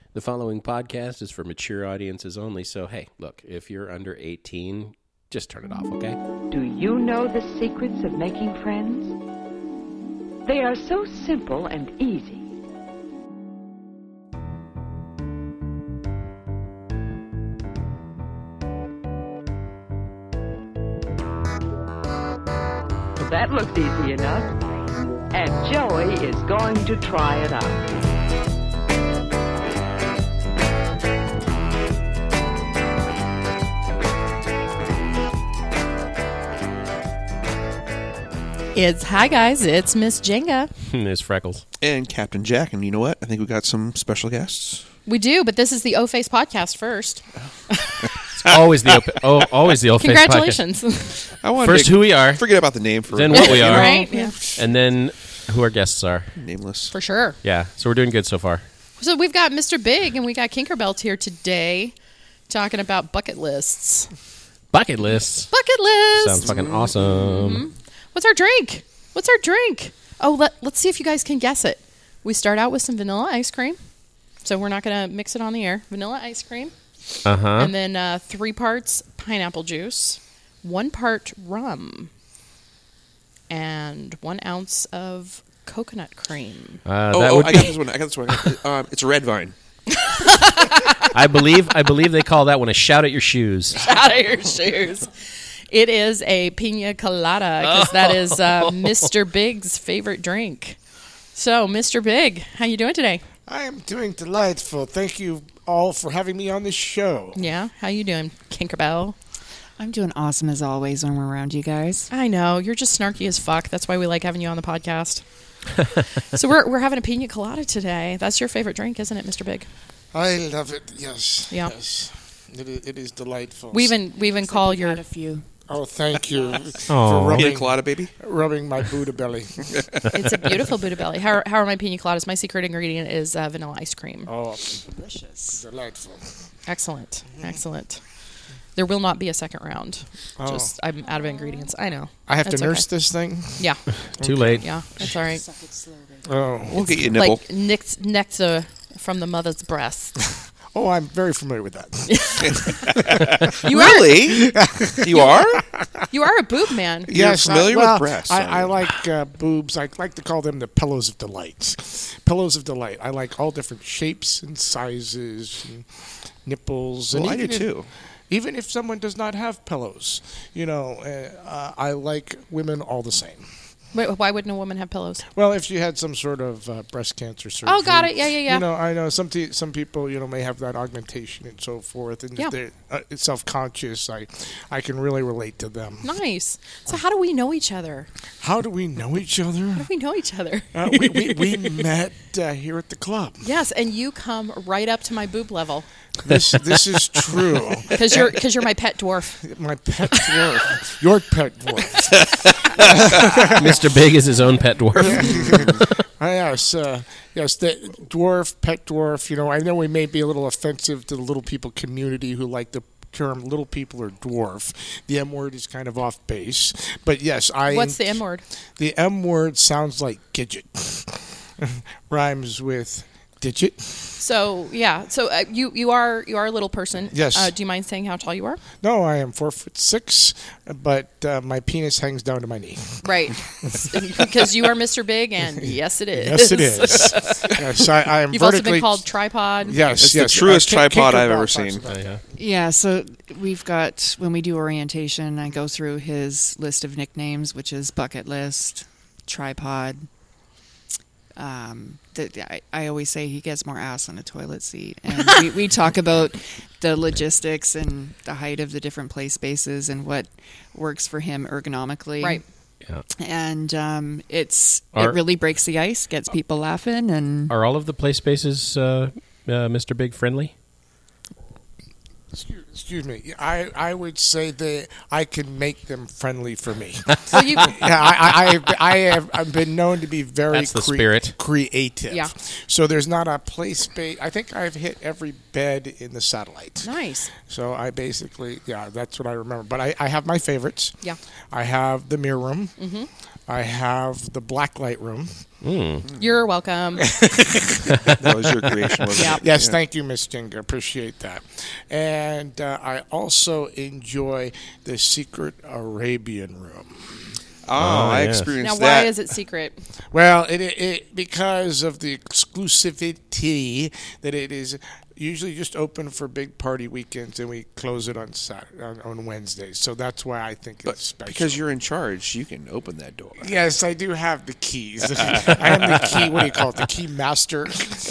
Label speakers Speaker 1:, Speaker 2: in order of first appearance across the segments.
Speaker 1: The following podcast is for mature audiences only, so hey, look, if you're under 18, just turn it off, okay?
Speaker 2: Do you know the secrets of making friends? They are so simple and easy. That looks easy enough. And Joey is going to try it out.
Speaker 3: Hi guys, it's Miss Jenga.
Speaker 1: There's Freckles.
Speaker 4: And Captain Jack, and you know what? I think we got some special guests.
Speaker 3: We do, but this is the O-Face podcast first.
Speaker 1: It's always the always the old face podcast.
Speaker 3: Congratulations.
Speaker 4: I wanted
Speaker 1: First,
Speaker 4: to
Speaker 1: who we are,
Speaker 4: forget about the name for
Speaker 1: then what we are,
Speaker 3: Right? Yeah.
Speaker 1: and then who our guests are.
Speaker 4: Nameless.
Speaker 3: For sure.
Speaker 1: Yeah, so we're doing good so far.
Speaker 3: So we've got Mr. Big and we got Kinkerbelt here today talking about bucket lists.
Speaker 1: Bucket lists.
Speaker 3: Bucket lists.
Speaker 1: Sounds fucking awesome.
Speaker 3: What's our drink? Oh, let's see if you guys can guess it. We start out with some vanilla ice cream. So we're not going to mix it on the air. Vanilla ice cream.
Speaker 1: Uh-huh.
Speaker 3: And then 3 parts pineapple juice, 1 part rum, and 1 ounce of coconut cream.
Speaker 1: That
Speaker 4: I
Speaker 1: would
Speaker 4: got
Speaker 1: be,
Speaker 4: this one. It's a red vine.
Speaker 1: I believe they call that one a shout at your shoes.
Speaker 3: Out of your shoes. It is a pina colada because that is Mr. Big's favorite drink. So, Mr. Big, how you doing today?
Speaker 5: I am doing delightful. Thank you all for having me on this show.
Speaker 3: Yeah, how you doing, Kinkerbell?
Speaker 6: I'm doing awesome as always when we're around you guys.
Speaker 3: I know you're just snarky as fuck. That's why we like having you on the podcast. So we're having a pina colada today. That's your favorite drink, isn't it, Mr. Big?
Speaker 5: I love it. Yes.
Speaker 3: Yeah.
Speaker 5: Yes. It is delightful.
Speaker 3: We even call your
Speaker 6: Had a few.
Speaker 5: Oh, thank you
Speaker 1: Aw.
Speaker 5: for
Speaker 4: Pina colada, baby.
Speaker 5: rubbing my Buddha belly.
Speaker 3: It's a beautiful Buddha belly. How are my pina coladas? My secret ingredient is vanilla ice cream.
Speaker 5: Oh,
Speaker 6: Delicious.
Speaker 5: delightful.
Speaker 3: Excellent. There will not be a second round.
Speaker 5: Oh.
Speaker 3: Just I'm out of ingredients. I know.
Speaker 5: I have
Speaker 3: That's
Speaker 5: to nurse
Speaker 3: okay.
Speaker 5: this thing?
Speaker 3: Yeah,
Speaker 1: Too late.
Speaker 3: yeah, that's all right.
Speaker 6: Suck it slow, baby.
Speaker 5: Oh.
Speaker 4: We'll get you a nipple.
Speaker 3: Like nectar from the mother's breast.
Speaker 5: Oh, I'm very familiar with that.
Speaker 4: Really? You are?
Speaker 3: You are a boob man.
Speaker 4: You're familiar with breasts,
Speaker 5: I
Speaker 4: are you?
Speaker 5: like boobs. I like to call them the pillows of delight. Pillows of delight. I like all different shapes and sizes and nipples.
Speaker 4: Well,
Speaker 5: and
Speaker 4: I do
Speaker 5: even if-
Speaker 4: too.
Speaker 5: Even if someone does not have pillows, I like women all the same.
Speaker 3: Wait, why wouldn't a woman have pillows?
Speaker 5: Well, if you had some sort of breast cancer surgery.
Speaker 3: Oh, got it. Yeah.
Speaker 5: You know, I know some people, may have that augmentation and so forth, and
Speaker 3: Yeah.
Speaker 5: if they're self-conscious, I can really relate to them.
Speaker 3: Nice. So how do we know each other?
Speaker 5: How do we know each other?
Speaker 3: How do we know each other?
Speaker 5: We met here at the club.
Speaker 3: Yes, and you come right up to my boob level
Speaker 5: This is true.
Speaker 3: because you're my pet dwarf.
Speaker 5: My pet dwarf. Your pet dwarf.
Speaker 1: Mr. Big is his own pet dwarf.
Speaker 5: Yes, the dwarf, pet dwarf. I know we may be a little offensive to the little people community who like the term little people or dwarf. The M word is kind of off base. But yes,
Speaker 3: What's the M word?
Speaker 5: The M word sounds like gidget. Rhymes with digit.
Speaker 3: So yeah, so you are a little person.
Speaker 5: Yes.
Speaker 3: Do you mind saying how tall you are?
Speaker 5: No, I am 4'6", but my penis hangs down to my knee.
Speaker 3: Right, because you are Mr. Big, and yes, it is.
Speaker 5: Yes, it is. Yes, I am
Speaker 3: You've also
Speaker 5: vertically.
Speaker 3: been called tripod.
Speaker 5: Yes,
Speaker 4: It's
Speaker 5: yes.
Speaker 4: the truest tripod I've
Speaker 5: Kinkerbell
Speaker 4: ever
Speaker 5: talks
Speaker 4: seen.
Speaker 5: about that.
Speaker 6: Yeah, so we've got, when we do orientation, I go through his list of nicknames, which is bucket list, tripod. I always say he gets more ass on a toilet seat. And we talk about the logistics and the height of the different play spaces and what works for him ergonomically.
Speaker 3: Right.
Speaker 1: Yeah.
Speaker 6: And it
Speaker 1: Are-
Speaker 6: really breaks the ice, gets people laughing, and
Speaker 1: Are all of the play spaces Mr. Big friendly?
Speaker 5: Excuse me. I would say that I can make them friendly for me.
Speaker 3: So you,
Speaker 5: I've been known to be very
Speaker 1: That's the spirit.
Speaker 5: creative.
Speaker 3: Yeah.
Speaker 5: So there's not a play space. I think I've hit every bed in the satellite.
Speaker 3: nice.
Speaker 5: So I basically, that's what I remember. But I have my favorites.
Speaker 3: Yeah.
Speaker 5: I have the mirror room. Mm-hmm. I have the black light room.
Speaker 3: You're welcome.
Speaker 4: That was your creation, wasn't
Speaker 3: Yeah.
Speaker 4: it?
Speaker 5: Yes, thank you, Miss Jinga. Appreciate that. And I also enjoy the Secret Arabian Room.
Speaker 4: Oh, I
Speaker 1: yes.
Speaker 4: experienced
Speaker 3: Now, why
Speaker 4: that.
Speaker 3: is it secret?
Speaker 5: Well, it because of the exclusivity that it is usually just open for big party weekends, and we close it on Saturday, on Wednesdays. So that's why I think it's special.
Speaker 4: Because you're in charge, you can open that door.
Speaker 5: Yes, I do have the keys. I am the key. What do you call it? The key master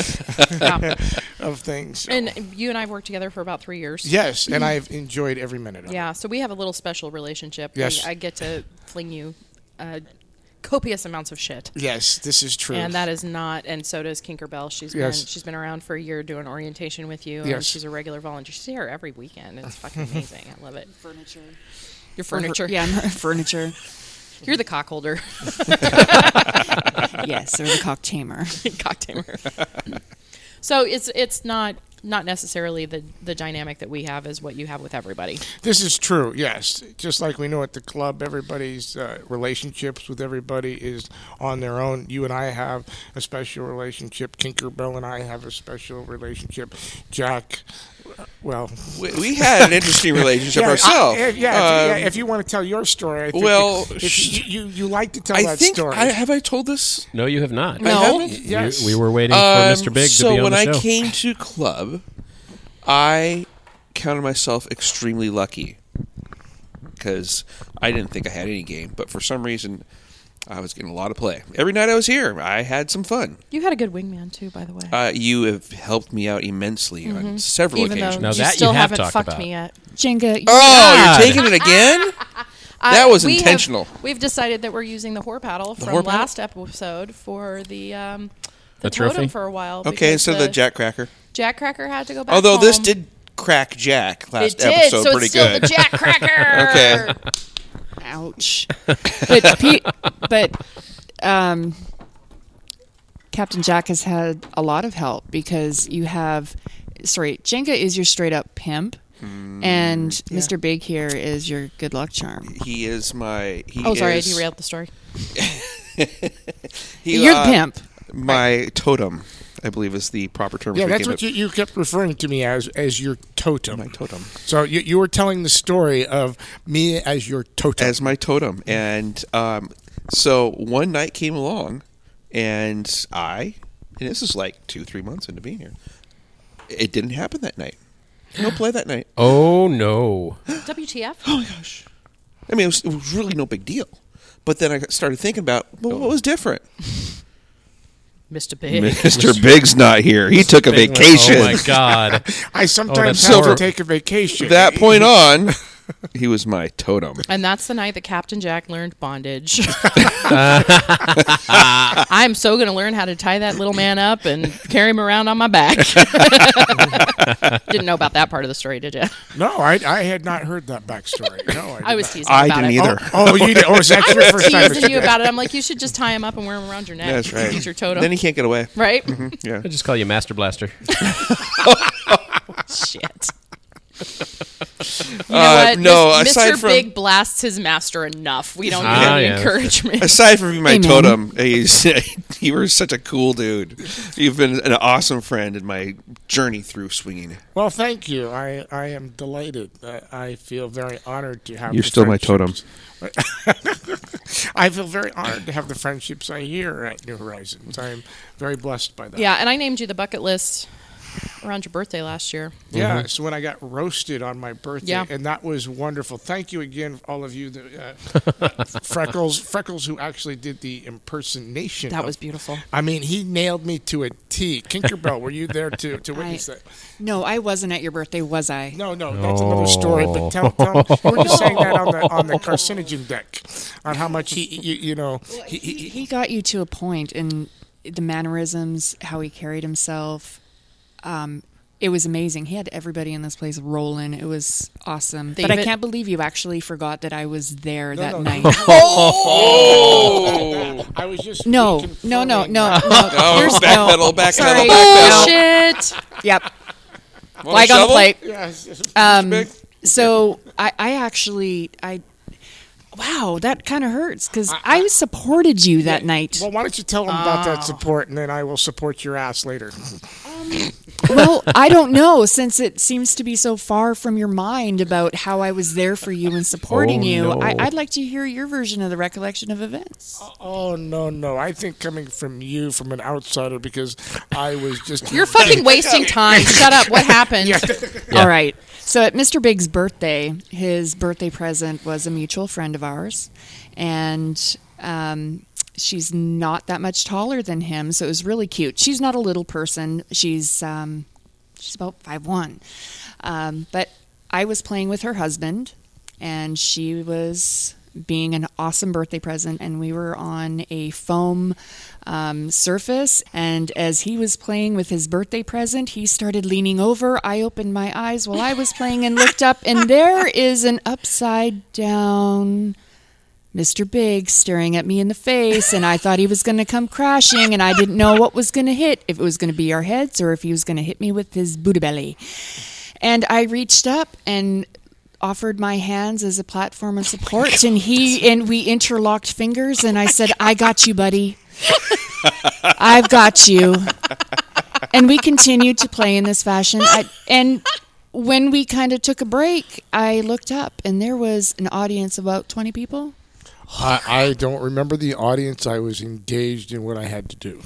Speaker 5: of things.
Speaker 3: And you and I have worked together for about 3 years.
Speaker 5: Yes, and I've enjoyed every minute of it.
Speaker 3: Yeah, so we have a little special relationship.
Speaker 5: Yes.
Speaker 3: I get to fling you copious amounts of shit.
Speaker 5: Yes, this is true.
Speaker 3: And that is not, and so does Kinkerbell. She's been around for a year doing orientation with you, and
Speaker 5: Yes.
Speaker 3: she's a regular volunteer. She's here every weekend. It's fucking amazing. I love it.
Speaker 6: Furniture.
Speaker 3: Your furniture.
Speaker 6: Yeah, furniture.
Speaker 3: You're the cock holder.
Speaker 6: Yes, or the cock tamer.
Speaker 3: Cock tamer. So it's not necessarily the dynamic that we have is what you have with everybody.
Speaker 5: This is true, yes. Just like we know at the club, everybody's relationships with everybody is on their own. You and I have a special relationship. Kinkerbell and I have a special relationship. Jack, well...
Speaker 4: We had an interesting relationship ourselves.
Speaker 5: If you want to tell your story, I think
Speaker 4: well,
Speaker 5: if you like to tell
Speaker 4: I
Speaker 5: that
Speaker 4: think
Speaker 5: story.
Speaker 4: have I told this?
Speaker 1: No, you have not.
Speaker 3: No.
Speaker 4: I haven't?
Speaker 5: Yes.
Speaker 1: We were waiting for Mr. Big
Speaker 4: so
Speaker 1: to be on
Speaker 4: when
Speaker 1: the
Speaker 4: I
Speaker 1: show.
Speaker 4: came to club, I counted myself extremely lucky because I didn't think I had any game, but for some reason I was getting a lot of play. Every night I was here, I had some fun.
Speaker 3: You had a good wingman too, by the way.
Speaker 4: You have helped me out immensely on several
Speaker 3: Even
Speaker 4: occasions.
Speaker 3: though
Speaker 1: Now
Speaker 3: you
Speaker 1: that you
Speaker 3: still
Speaker 1: have
Speaker 3: haven't
Speaker 1: talked
Speaker 3: fucked
Speaker 1: about.
Speaker 3: me yet.
Speaker 6: Jenga.
Speaker 4: Oh,
Speaker 1: God.
Speaker 4: you're taking it again? That was intentional.
Speaker 3: We've decided that we're using the whore paddle from
Speaker 4: whore paddle?
Speaker 3: last episode for the
Speaker 1: The
Speaker 3: totem
Speaker 1: trophy?
Speaker 3: for a while.
Speaker 4: Okay,
Speaker 3: because
Speaker 4: instead of the Jack Cracker.
Speaker 3: Jack Cracker had to go back.
Speaker 4: Although this
Speaker 3: home.
Speaker 4: did crack Jack last
Speaker 3: it did,
Speaker 4: episode
Speaker 3: so
Speaker 4: pretty
Speaker 3: it's still
Speaker 4: good.
Speaker 3: the Jack Cracker.
Speaker 4: Okay.
Speaker 6: Ouch. But Captain Jack has had a lot of help because you have, Jenga is your straight up pimp, and Mr. Big here is your good luck charm.
Speaker 4: He is my.
Speaker 3: Sorry, I
Speaker 4: is,
Speaker 3: derailed the story.
Speaker 6: You're the pimp.
Speaker 4: My totem, I believe, is the proper term.
Speaker 5: Yeah,
Speaker 4: we
Speaker 5: that's
Speaker 4: came
Speaker 5: what
Speaker 4: up-
Speaker 5: you kept referring to me as your totem.
Speaker 4: My totem.
Speaker 5: So you were telling the story of me as your totem.
Speaker 4: As my totem. And so one night came along, and this is like 2-3 months into being here, it didn't happen that night. No play that night.
Speaker 1: Oh, no.
Speaker 3: WTF?
Speaker 4: Oh, my gosh. I mean, it was really no big deal. But then I started thinking about, well, what was different?
Speaker 3: Mr. Big.
Speaker 4: Mr. Big's not here. He took a vacation.
Speaker 1: Oh, my God.
Speaker 5: I sometimes
Speaker 1: that's
Speaker 5: have to
Speaker 1: horrible.
Speaker 5: take a vacation.
Speaker 4: That point on, he was my totem.
Speaker 3: And that's the night that Captain Jack learned bondage. I'm so going to learn how to tie that little man up and carry him around on my back. Didn't know about that part of the story, did you?
Speaker 5: No, I had not heard that backstory. No,
Speaker 3: I was
Speaker 5: did
Speaker 3: teasing
Speaker 4: I
Speaker 3: about
Speaker 4: didn't
Speaker 3: it.
Speaker 4: either.
Speaker 5: not. Oh, you did. Oh, is that your first time?
Speaker 3: Teasing you about it. I'm like, you should just tie him up and wear him around your neck.
Speaker 4: That's right.
Speaker 3: He's your totem.
Speaker 4: Then he can't get away.
Speaker 3: right?
Speaker 4: Yeah.
Speaker 1: I just call you Master Blaster.
Speaker 3: Shit. You know what?
Speaker 4: no,
Speaker 3: Mr.
Speaker 4: aside from-
Speaker 3: Big blasts his master enough. We don't need
Speaker 1: Ah,
Speaker 3: any
Speaker 1: yeah.
Speaker 3: encouragement.
Speaker 4: Aside from being my
Speaker 6: Amen.
Speaker 4: totem, you were such a cool dude. You've been an awesome friend in my journey through swinging.
Speaker 5: Well, thank you. I am delighted. I feel very honored to have.
Speaker 4: You're
Speaker 5: the
Speaker 4: still my totem.
Speaker 5: friendships. I feel very honored to have the friendships I hear at New Horizons. I am very blessed by that.
Speaker 3: Yeah, and I named you the bucket list around your birthday last year.
Speaker 5: Yeah, so when I got roasted on my birthday,
Speaker 3: Yeah.
Speaker 5: and that was wonderful. Thank you again, all of you, Freckles, who actually did the impersonation.
Speaker 3: That
Speaker 5: of-
Speaker 3: was beautiful.
Speaker 5: I mean, he nailed me to a T. Kinkerbell, were you there to witness that?
Speaker 6: No, I wasn't at your birthday, was I?
Speaker 5: No, that's another story. But tell you were just saying that on the carcinogen deck, on how much he
Speaker 6: He got you to a point, and the mannerisms, how he carried himself. It was amazing. He had everybody in this place rolling. It was awesome.
Speaker 3: They
Speaker 6: But I
Speaker 3: even-
Speaker 6: can't believe you actually forgot that I was there that
Speaker 5: no.
Speaker 6: night.
Speaker 4: Oh!
Speaker 5: I was just
Speaker 6: No.
Speaker 5: reconfirming
Speaker 4: Oh,
Speaker 6: Here's-
Speaker 4: backpedal, backpedal,
Speaker 6: Sorry.
Speaker 4: backpedal.
Speaker 3: Bullshit.
Speaker 6: Yep.
Speaker 4: Want
Speaker 6: Flag
Speaker 4: a
Speaker 6: on the
Speaker 4: shovel?
Speaker 6: plate.
Speaker 5: Yes.
Speaker 6: So I actually Wow, that kind of hurts because I supported you that night.
Speaker 5: Well, why don't you tell them about that support, and then I will support your ass later.
Speaker 6: Well, I don't know, since it seems to be so far from your mind about how I was there for you and supporting you.
Speaker 1: no.
Speaker 6: I'd like to hear your version of the recollection of events.
Speaker 5: Oh, no. I think coming from you, from an outsider, because I was just...
Speaker 3: You're fucking wasting time. Shut up. What happened?
Speaker 6: All right. So at Mr. Big's birthday, his birthday present was a mutual friend of ours, and she's not that much taller than him, so it was really cute. She's not a little person. She's about 5'1". But I was playing with her husband, and she was being an awesome birthday present, and we were on a foam surface, and as he was playing with his birthday present, he started leaning over. I opened my eyes while I was playing and looked up, and there is an upside down Mr. Big staring at me in the face, and I thought he was going to come crashing, and I didn't know what was going to hit, if it was going to be our heads or if he was going to hit me with his booty belly. And I reached up and offered my hands as a platform of support, and we interlocked fingers, and I said, "I got you, buddy. I've got you." And we continued to play in this fashion. And when we kind of took a break, I looked up, and there was an audience of about 20 people.
Speaker 5: I don't remember the audience. I was engaged in what I had to do.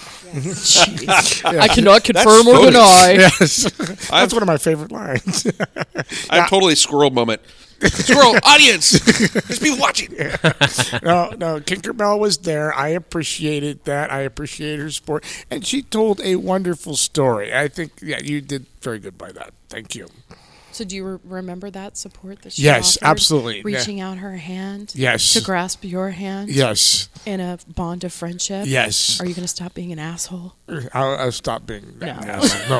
Speaker 3: I cannot confirm or deny.
Speaker 5: Yes. That's one of my favorite lines.
Speaker 4: I have totally squirrel moment. Squirrel, audience! There's people watching.
Speaker 5: No, Tinkerbell was there. I appreciated that. I appreciated her support. And she told a wonderful story. I think, you did very good by that. Thank you.
Speaker 3: So do you remember that support that she
Speaker 5: Yes,
Speaker 3: offered?
Speaker 5: absolutely.
Speaker 3: Reaching out her hand?
Speaker 5: Yes.
Speaker 3: To grasp your hand?
Speaker 5: Yes.
Speaker 3: In a bond of friendship?
Speaker 5: Yes.
Speaker 3: Are you going to stop being an asshole?
Speaker 5: I'll stop being that.
Speaker 3: No.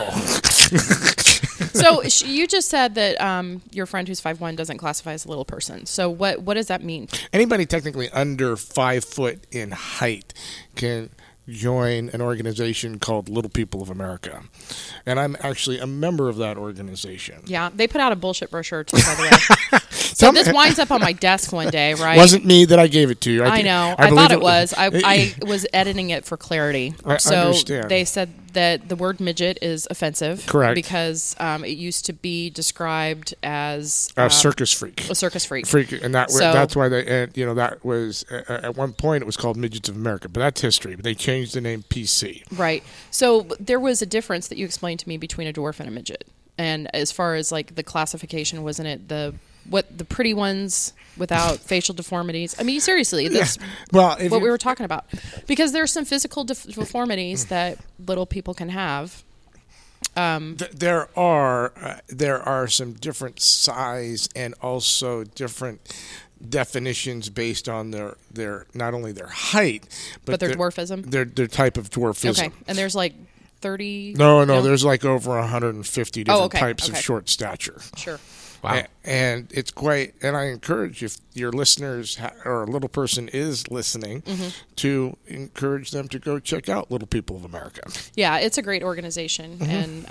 Speaker 5: No.
Speaker 3: So you just said that your friend who's 5'1" doesn't classify as a little person. So what does that mean?
Speaker 5: Anybody technically under 5 foot in height can join an organization called Little People of America. And I'm actually a member of that organization.
Speaker 3: Yeah, they put out a bullshit brochure too, by the way. So this winds up on my desk one day, right?
Speaker 5: Wasn't me that I gave it to you.
Speaker 3: I know. I thought it was. I was editing it for clarity.
Speaker 5: I understand.
Speaker 3: They said that the word midget is offensive.
Speaker 5: Correct.
Speaker 3: Because it used to be described as
Speaker 5: a circus freak.
Speaker 3: A circus freak.
Speaker 5: And that's why they, that was, at one point it was called Midgets of America, but that's history. But they changed the name PC.
Speaker 3: Right. So there was a difference that you explained to me between a dwarf and a midget. And as far as like the classification, wasn't it the pretty ones without facial deformities? I mean, seriously, that's what we were talking about. Because there's some physical deformities that little people can have.
Speaker 5: There are some different size and also different definitions based on their not only their height but
Speaker 3: their dwarfism.
Speaker 5: Their type of dwarfism.
Speaker 3: Okay, and there's like 30.
Speaker 5: No, there's like over 150 different types of short stature.
Speaker 3: Sure.
Speaker 1: Wow.
Speaker 5: And it's quite, and I encourage, if your listeners or a little person is listening, to encourage them to go check out Little People of America.
Speaker 3: Yeah, it's a great organization, and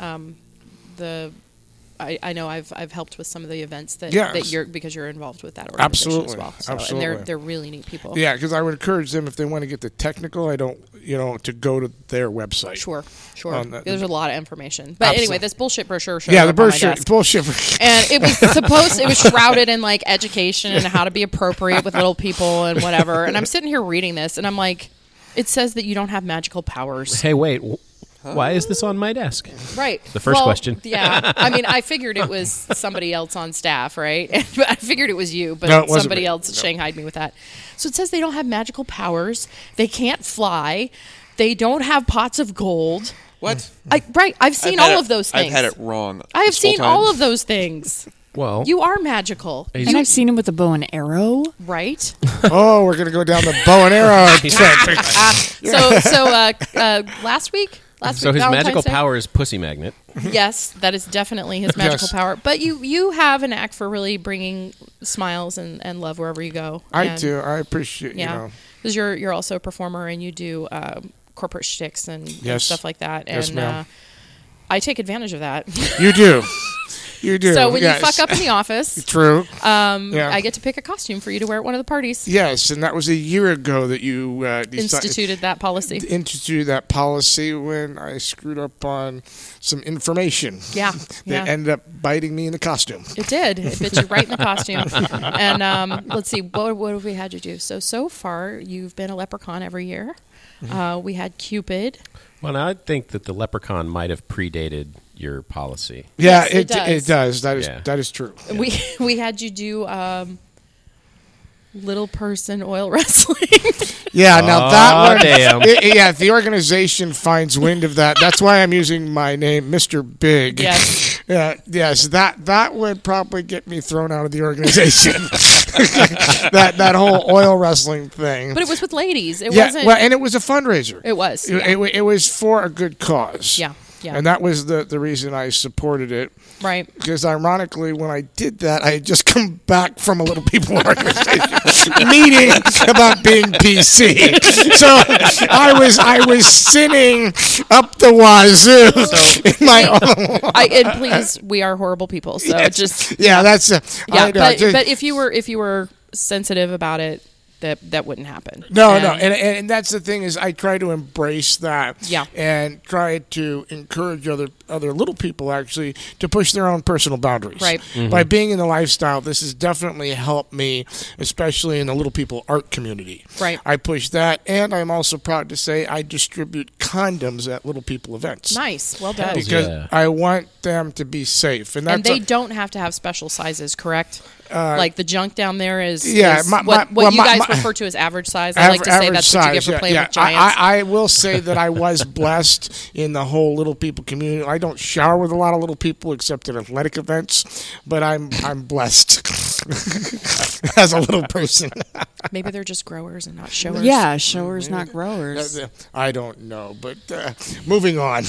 Speaker 3: I know I've helped with some of the events that because you're involved with that organization as well. So,
Speaker 5: Absolutely.
Speaker 3: And they're really neat people.
Speaker 5: Yeah, because I would encourage them, if they want to get the technical, to go to their website.
Speaker 3: Sure. There's a lot of information. But anyway, this bullshit brochure showed
Speaker 5: the
Speaker 3: up on my desk.
Speaker 5: bullshit.
Speaker 3: And it was shrouded in like education and how to be appropriate with little people and whatever. And I'm sitting here reading this and I'm like, it says that you don't have magical powers.
Speaker 1: Hey, wait. Why is this on my desk?
Speaker 3: Right.
Speaker 1: The first question.
Speaker 3: Yeah. I mean, I figured it was somebody else on staff, right? I figured it was you, but
Speaker 5: no, it wasn't
Speaker 3: somebody
Speaker 5: me.
Speaker 3: else shanghaied me with that. So it says they don't have magical powers. They can't fly. They don't have pots of gold.
Speaker 4: What?
Speaker 3: I've seen all of those things.
Speaker 4: I've had it wrong.
Speaker 3: I have seen all of those things.
Speaker 1: Well,
Speaker 3: You are magical.
Speaker 6: And I've seen him with a bow and arrow.
Speaker 3: Right?
Speaker 5: Oh, we're going to go down the bow and arrow trip.
Speaker 3: So last week?
Speaker 1: So his
Speaker 3: Valentine's
Speaker 1: magical
Speaker 3: Day?
Speaker 1: power is pussy magnet.
Speaker 3: Yes, that is definitely his magical power. But you have an knack for really bringing smiles and love wherever you go.
Speaker 5: I do. I appreciate,
Speaker 3: because you're also a performer and you do corporate shticks and stuff like that.
Speaker 5: Yes,
Speaker 3: And
Speaker 5: ma'am.
Speaker 3: I take advantage of that.
Speaker 5: You do. You do.
Speaker 3: So when
Speaker 5: yes.
Speaker 3: you fuck up in the office,
Speaker 5: True.
Speaker 3: I get to pick a costume for you to wear at one of the parties.
Speaker 5: Yes, and that was a year ago that you
Speaker 3: Instituted that policy.
Speaker 5: instituted that policy when I screwed up on some information.
Speaker 3: Yeah.
Speaker 5: That ended up biting me in the costume.
Speaker 3: It did. It bit you right in the costume. And let's see, what have we had you do? So far, you've been a leprechaun every year. We had Cupid.
Speaker 1: Well, now I think that the leprechaun might have predated your policy.
Speaker 5: Yeah,
Speaker 3: Yes,
Speaker 5: it does.
Speaker 1: Yeah.
Speaker 5: That is true.
Speaker 3: We had you do little person oil wrestling.
Speaker 5: Yeah, now that
Speaker 1: Aw,
Speaker 5: one.
Speaker 1: damn.
Speaker 5: If the organization finds wind of that, that's why I'm using my name, Mr. Big.
Speaker 3: Yes.
Speaker 5: Yes, that would probably get me thrown out of the organization. that whole oil wrestling thing.
Speaker 3: But it was with ladies. It
Speaker 5: Yeah,
Speaker 3: wasn't.
Speaker 5: well, and it was a fundraiser.
Speaker 3: It was.
Speaker 5: It was for a good cause.
Speaker 3: Yeah. Yeah.
Speaker 5: And that was the reason I supported it.
Speaker 3: Right.
Speaker 5: Because ironically, when I did that, I had just come back from a Little People organization meeting about being PC. So I was sinning up the wazoo in my own.
Speaker 3: And please, we are horrible people. So
Speaker 5: Yes.
Speaker 3: just
Speaker 5: That's
Speaker 3: yeah.
Speaker 5: I know,
Speaker 3: But
Speaker 5: just-
Speaker 3: if you were sensitive about it, that wouldn't happen.
Speaker 5: No,
Speaker 3: And-
Speaker 5: and that's the thing is I try to embrace that,
Speaker 3: Yeah.
Speaker 5: and try to encourage other little people actually to push their own personal boundaries.
Speaker 3: Right.
Speaker 5: By being in the lifestyle, this has definitely helped me, especially in the little people art community.
Speaker 3: Right.
Speaker 5: I push that, and I'm also proud to say I distribute condoms at little people events.
Speaker 3: Nice. Well done.
Speaker 1: Hells
Speaker 5: Because
Speaker 1: yeah.
Speaker 5: I want them to be safe, and that's
Speaker 3: And they don't have to have special sizes, correct? Like the junk down there is,
Speaker 5: yeah,
Speaker 3: is
Speaker 5: my-
Speaker 3: what
Speaker 5: my-
Speaker 3: you
Speaker 5: well,
Speaker 3: guys
Speaker 5: my-
Speaker 3: refer to as average size. I like to say
Speaker 5: average
Speaker 3: that's what you get
Speaker 5: size,
Speaker 3: for playing with
Speaker 5: I,
Speaker 3: giants.
Speaker 5: I will say that I was blessed in the whole little people community. I don't shower with a lot of little people except at athletic events, but I'm blessed as a little person.
Speaker 3: Maybe they're just growers and not showers.
Speaker 6: Yeah, showers, not growers.
Speaker 5: I don't know, but moving on.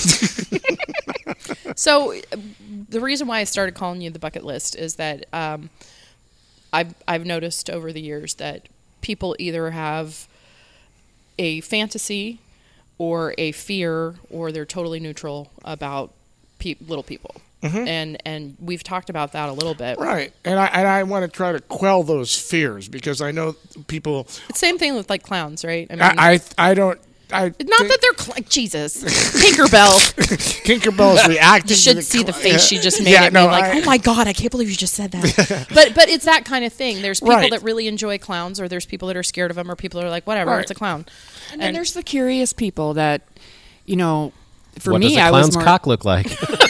Speaker 3: So the reason why I started calling you the bucket list is that I've noticed over the years that people either have a fantasy or a fear, or they're totally neutral about little people. And we've talked about that a little bit.
Speaker 5: Right, and I want to try to quell those fears because I know people.
Speaker 3: It's the same thing with like clowns, right? I mean,
Speaker 5: I don't.
Speaker 3: not that they're Jesus, Tinkerbell.
Speaker 5: Tinkerbell's reacting.
Speaker 3: You should
Speaker 5: to
Speaker 3: see the face she just made
Speaker 5: yeah,
Speaker 3: at
Speaker 5: no,
Speaker 3: me. Like, oh my God, I can't believe you just said that. but it's that kind of thing. There's people
Speaker 5: Right.
Speaker 3: that really enjoy clowns, or there's people that are scared of them, or people that are like, whatever,
Speaker 5: Right.
Speaker 3: it's a clown.
Speaker 6: And then there's the curious people that, for
Speaker 1: what
Speaker 6: me,
Speaker 1: does a
Speaker 6: I was
Speaker 1: clown's
Speaker 6: more.
Speaker 1: cock look like?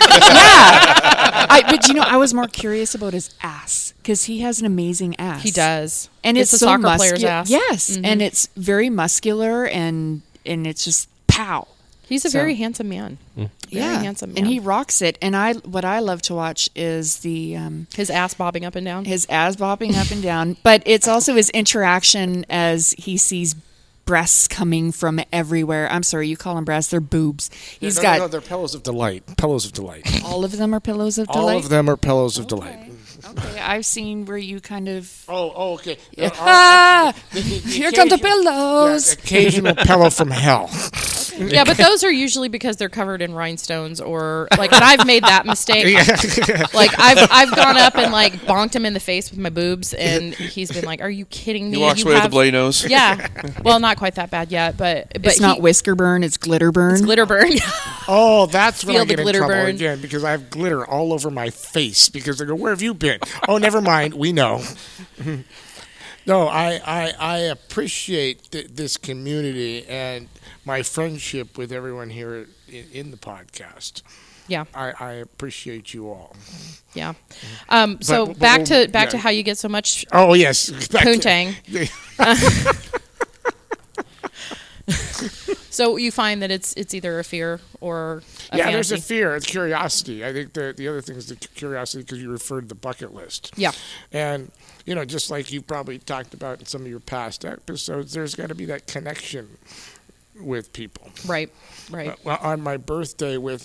Speaker 6: But I was more curious about his ass because he has an amazing ass.
Speaker 3: He does,
Speaker 6: and it's
Speaker 3: a
Speaker 6: so
Speaker 3: soccer player's ass.
Speaker 6: Yes, and it's very muscular, and it's just pow.
Speaker 3: He's a
Speaker 6: So-
Speaker 3: very handsome man. Very handsome man.
Speaker 6: and he rocks it. And what I love to watch is the
Speaker 3: his ass bobbing up and down.
Speaker 6: his ass bobbing up and down, but it's also his interaction as he sees breasts coming from everywhere. I'm sorry, you call them breasts; they're boobs. He's got
Speaker 5: No, they're pillows of delight. Pillows of delight.
Speaker 6: all of them are pillows of
Speaker 5: All
Speaker 6: delight.
Speaker 5: of them are pillows of delight.
Speaker 6: Okay, I've seen where you kind of.
Speaker 5: Oh, okay.
Speaker 6: Here come the pillows.
Speaker 5: Occasional pillow from hell.
Speaker 3: Yeah, but those are usually because they're covered in rhinestones, or like, and I've made that mistake. Like I've gone up and like bonked him in the face with my boobs, and he's been like, "Are you kidding me?"
Speaker 4: He walks
Speaker 3: You
Speaker 4: away with a
Speaker 3: have-"
Speaker 4: bloody nose.
Speaker 3: Yeah, well, not quite that bad yet, but
Speaker 6: It's not whisker burn; it's glitter burn.
Speaker 3: glitter burn.
Speaker 5: Oh, that's when
Speaker 3: Feel
Speaker 5: I
Speaker 3: the
Speaker 5: get in
Speaker 3: glitter
Speaker 5: trouble
Speaker 3: burn.
Speaker 5: again because I have glitter all over my face because they go, "Where have you been?" Oh, never mind. We know. No, I appreciate this community and my friendship with everyone here in the podcast.
Speaker 3: Yeah,
Speaker 5: I appreciate you all.
Speaker 3: yeah. So
Speaker 5: but
Speaker 3: back
Speaker 5: we'll-
Speaker 3: to how you get so much
Speaker 5: Oh yes,
Speaker 3: poontang. So you find that it's either a fear or a
Speaker 5: Yeah,
Speaker 3: fantasy.
Speaker 5: there's a fear. It's curiosity. I think the other thing is the curiosity because you referred to the bucket list.
Speaker 3: Yeah.
Speaker 5: And, just like you probably talked about in some of your past episodes, there's got to be that connection with people.
Speaker 3: Right.
Speaker 5: Well, on my birthday with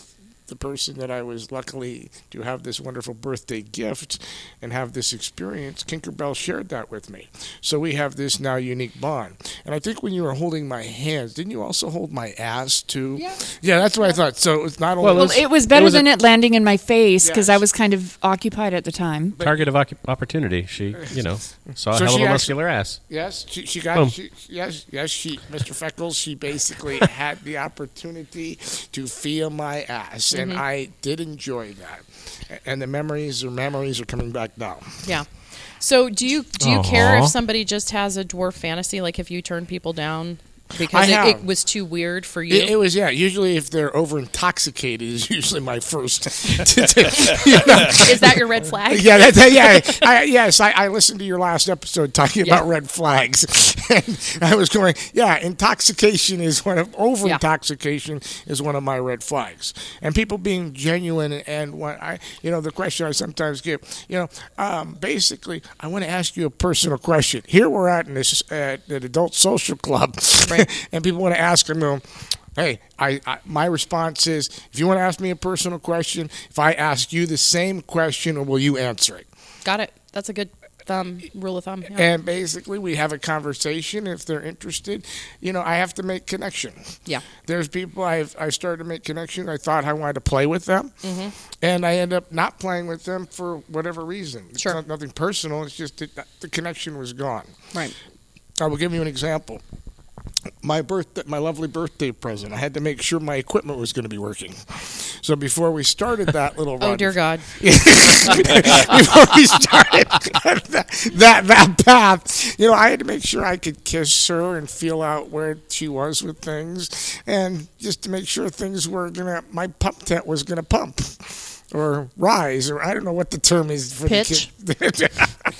Speaker 5: the person that I was luckily to have this wonderful birthday gift and have this experience, Tinkerbell shared that with me. So we have this now unique bond. And I think when you were holding my hands, didn't you also hold my ass too?
Speaker 6: Yeah.
Speaker 5: Yeah, that's what I thought. So it's not only.
Speaker 6: Well, it was better than it landing in my face because
Speaker 5: Yes.
Speaker 6: I was kind of occupied at the time.
Speaker 1: Target of opportunity. She, saw a
Speaker 5: So
Speaker 1: hell of
Speaker 5: she
Speaker 1: a muscular ass.
Speaker 5: Yes, she
Speaker 1: Boom.
Speaker 5: got. Yes, Mr. Freckles. She basically had the opportunity to feel my ass, and I did enjoy that. And the memories are coming back now.
Speaker 3: Yeah. So do you care
Speaker 1: Aw.
Speaker 3: if somebody just has a dwarf fantasy, like if you turn people down because
Speaker 5: I have.
Speaker 3: it was too weird for you?
Speaker 5: It was, yeah. Usually, if they're over intoxicated, is usually my first.
Speaker 3: Is that your red flag?
Speaker 5: Yeah, yes. I listened to your last episode talking about red flags, and I was going, intoxication is over intoxication is one of my red flags, and people being genuine and what the question I sometimes give, basically, I want to ask you a personal question. Here we're at this at adult social club, right. And people want to ask them. Hey, my response is, if you want to ask me a personal question, if I ask you the same question, will you answer it?
Speaker 3: Got it. That's a good rule of thumb. Yeah.
Speaker 5: And basically, we have a conversation. If they're interested, I have to make connection.
Speaker 3: Yeah.
Speaker 5: There's people I started to make connection. I thought I wanted to play with them, and I end up not playing with them for whatever reason.
Speaker 3: Sure.
Speaker 5: It's nothing personal. It's just that the connection was gone.
Speaker 3: Right.
Speaker 5: I will give you an example. My lovely birthday present. I had to make sure my equipment was going to be working. So before we started that little run,
Speaker 3: Oh dear God!
Speaker 5: before we started that path, I had to make sure I could kiss her and feel out where she was with things, and just to make sure things were my pump tent was gonna pump or rise, or I don't know what the term is for
Speaker 3: Pitch?
Speaker 5: the kid.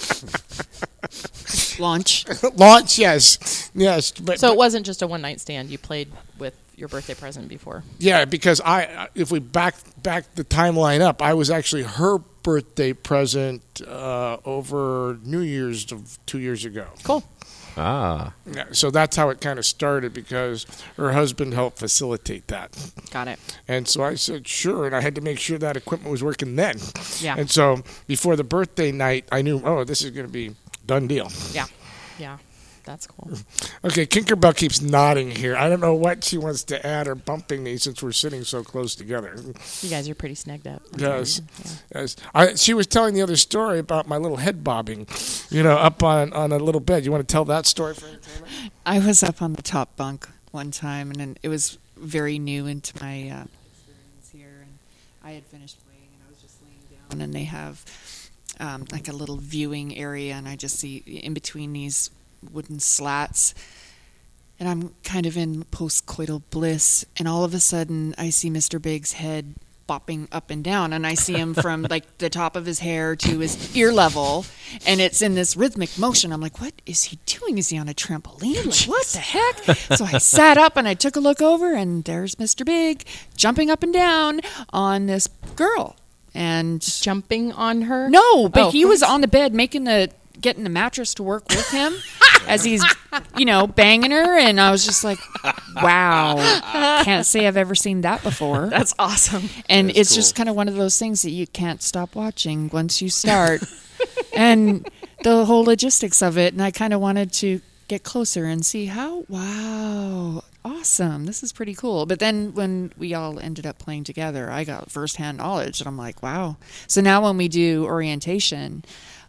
Speaker 6: Launch.
Speaker 5: Launch, yes. But
Speaker 3: So it wasn't just a one night stand. You played with your birthday present before.
Speaker 5: yeah, because if we back the timeline up, I was actually her birthday present over New Year's of 2 years ago.
Speaker 3: Cool.
Speaker 1: Ah.
Speaker 5: Yeah, so that's how it kind of started, because her husband helped facilitate that.
Speaker 3: Got it.
Speaker 5: And so I said, sure, and I had to make sure that equipment was working then.
Speaker 3: Yeah.
Speaker 5: And so before the birthday night, I knew, this is going to be done deal.
Speaker 3: Yeah. Yeah. That's cool.
Speaker 5: Okay, Tinkerbell keeps nodding here. I don't know what she wants to add or bumping me since we're sitting so close together.
Speaker 3: You guys are pretty snagged up.
Speaker 5: Yes.
Speaker 3: Yeah.
Speaker 5: Yes. She was telling the other story about my little head bobbing, up on a little bed. You want to tell that story for entertainment?
Speaker 6: I was up on the top bunk one time, and it was very new into my experience here. And I had finished playing, and I was just laying down, and they have like a little viewing area, and I just see in between these wooden slats, and I'm kind of in post-coital bliss, and all of a sudden I see Mr. Big's head bopping up and down, and I see him from like the top of his hair to his ear level, and it's in this rhythmic motion. I'm like, what is he doing? Is he on a trampoline? Like, what the heck? So I sat up and I took a look over, and there's Mr. Big jumping up and down on this girl. And
Speaker 3: Jumping on her?
Speaker 6: no, but
Speaker 3: Oh.
Speaker 6: he was on the bed getting the mattress to work with him as he's, banging her. And I was just like, wow, can't say I've ever seen that before.
Speaker 3: That's awesome.
Speaker 6: And it's just kind of one of those things that you can't stop watching once you start. And the whole logistics of it. And I kind of wanted to get closer and see wow, awesome. This is pretty cool. But then when we all ended up playing together, I got firsthand knowledge, and I'm like, wow. So now when we do orientation,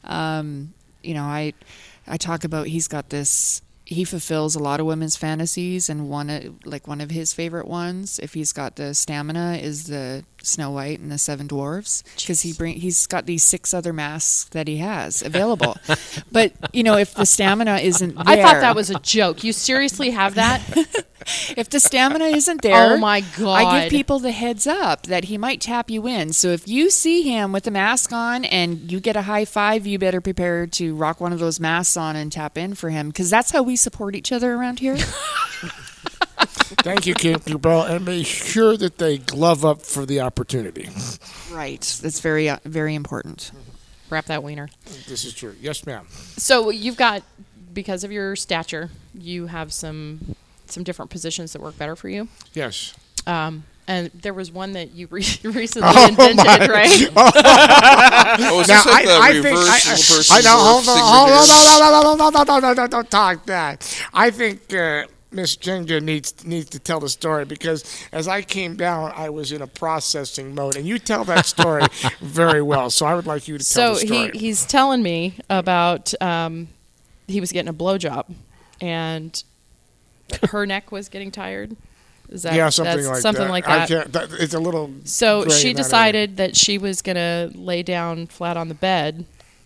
Speaker 6: I talk about he's got this. He fulfills a lot of women's fantasies, and one of his favorite ones, if he's got the stamina, is the Snow White and the Seven Dwarfs, because he's got these 6 other masks that he has available. But if the stamina isn't there,
Speaker 3: I thought that was a joke. You seriously have that?
Speaker 6: if the stamina isn't there,
Speaker 3: Oh my God.
Speaker 6: I give people the heads up that he might tap you in. So if you see him with the mask on and you get a high five, you better prepare to rock one of those masks on and tap in for him, because that's how we support each other around here.
Speaker 5: Thank you, Tinkerbell, and make sure that they glove up for the opportunity.
Speaker 6: Right. That's very, very important.
Speaker 3: Wrap that wiener.
Speaker 5: This is true. Yes, ma'am.
Speaker 3: So you've got, because of your stature, you have some different positions that work better for you.
Speaker 5: Yes.
Speaker 3: And there was one that you recently invented, right?
Speaker 4: Oh, is this like the reverse person?
Speaker 5: I know. Hold
Speaker 4: morph
Speaker 5: on.
Speaker 4: signature?
Speaker 5: Don't talk that. I think Miss Ginger needs to tell the story, because as I came down, I was in a processing mode, and you tell that story very well. So I would like you to tell the story.
Speaker 3: So he's telling me about he was getting a blowjob, and her neck was getting tired. Is that
Speaker 5: something like
Speaker 3: that?
Speaker 5: I can't, it's a little.
Speaker 3: So
Speaker 5: gray
Speaker 3: she
Speaker 5: in that
Speaker 3: decided that she was going to lay down flat on the bed,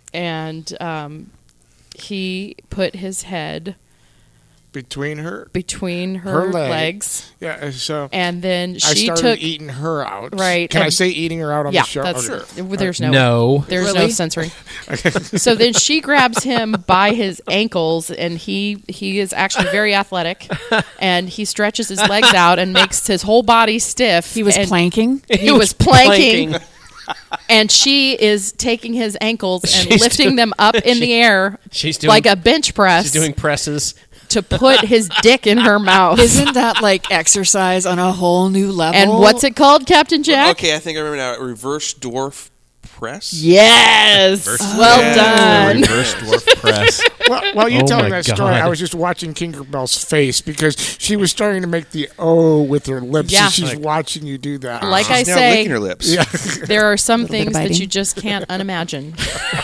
Speaker 3: and he put his head
Speaker 5: between her
Speaker 3: legs.
Speaker 5: Yeah, so
Speaker 3: and then
Speaker 5: I
Speaker 3: she
Speaker 5: started
Speaker 3: took
Speaker 5: eating her out.
Speaker 3: Right.
Speaker 5: Can I say eating her out on the show?
Speaker 3: That's
Speaker 5: Okay.
Speaker 3: there's
Speaker 1: No.
Speaker 3: there's no censoring. So then she grabs him by his ankles, and he is actually very athletic, and he stretches his legs out and makes his whole body stiff.
Speaker 6: He was planking.
Speaker 3: He was planking. And she is taking his ankles and
Speaker 1: She's
Speaker 3: lifting them up in the air
Speaker 1: She's doing
Speaker 3: like a bench press
Speaker 1: She's doing presses.
Speaker 3: to put his dick in her mouth.
Speaker 6: Isn't that like exercise on a whole new level?
Speaker 3: And what's it called, Captain Jack?
Speaker 4: Okay, I think I remember now. Reverse dwarf press?
Speaker 3: Yes. Well done.
Speaker 1: Reverse dwarf press.
Speaker 5: Well, you
Speaker 1: Oh
Speaker 5: telling
Speaker 1: my
Speaker 5: that story,
Speaker 1: God.
Speaker 5: I was just watching Tinkerbell's face, because she was starting to make the O with her lips,
Speaker 3: Yeah.
Speaker 5: and she's watching you do that.
Speaker 3: Like I
Speaker 4: She's now
Speaker 3: say,
Speaker 4: licking her lips.
Speaker 5: Yeah.
Speaker 3: there are some
Speaker 6: bit of
Speaker 3: things that
Speaker 6: biting.
Speaker 3: you just can't unimagine.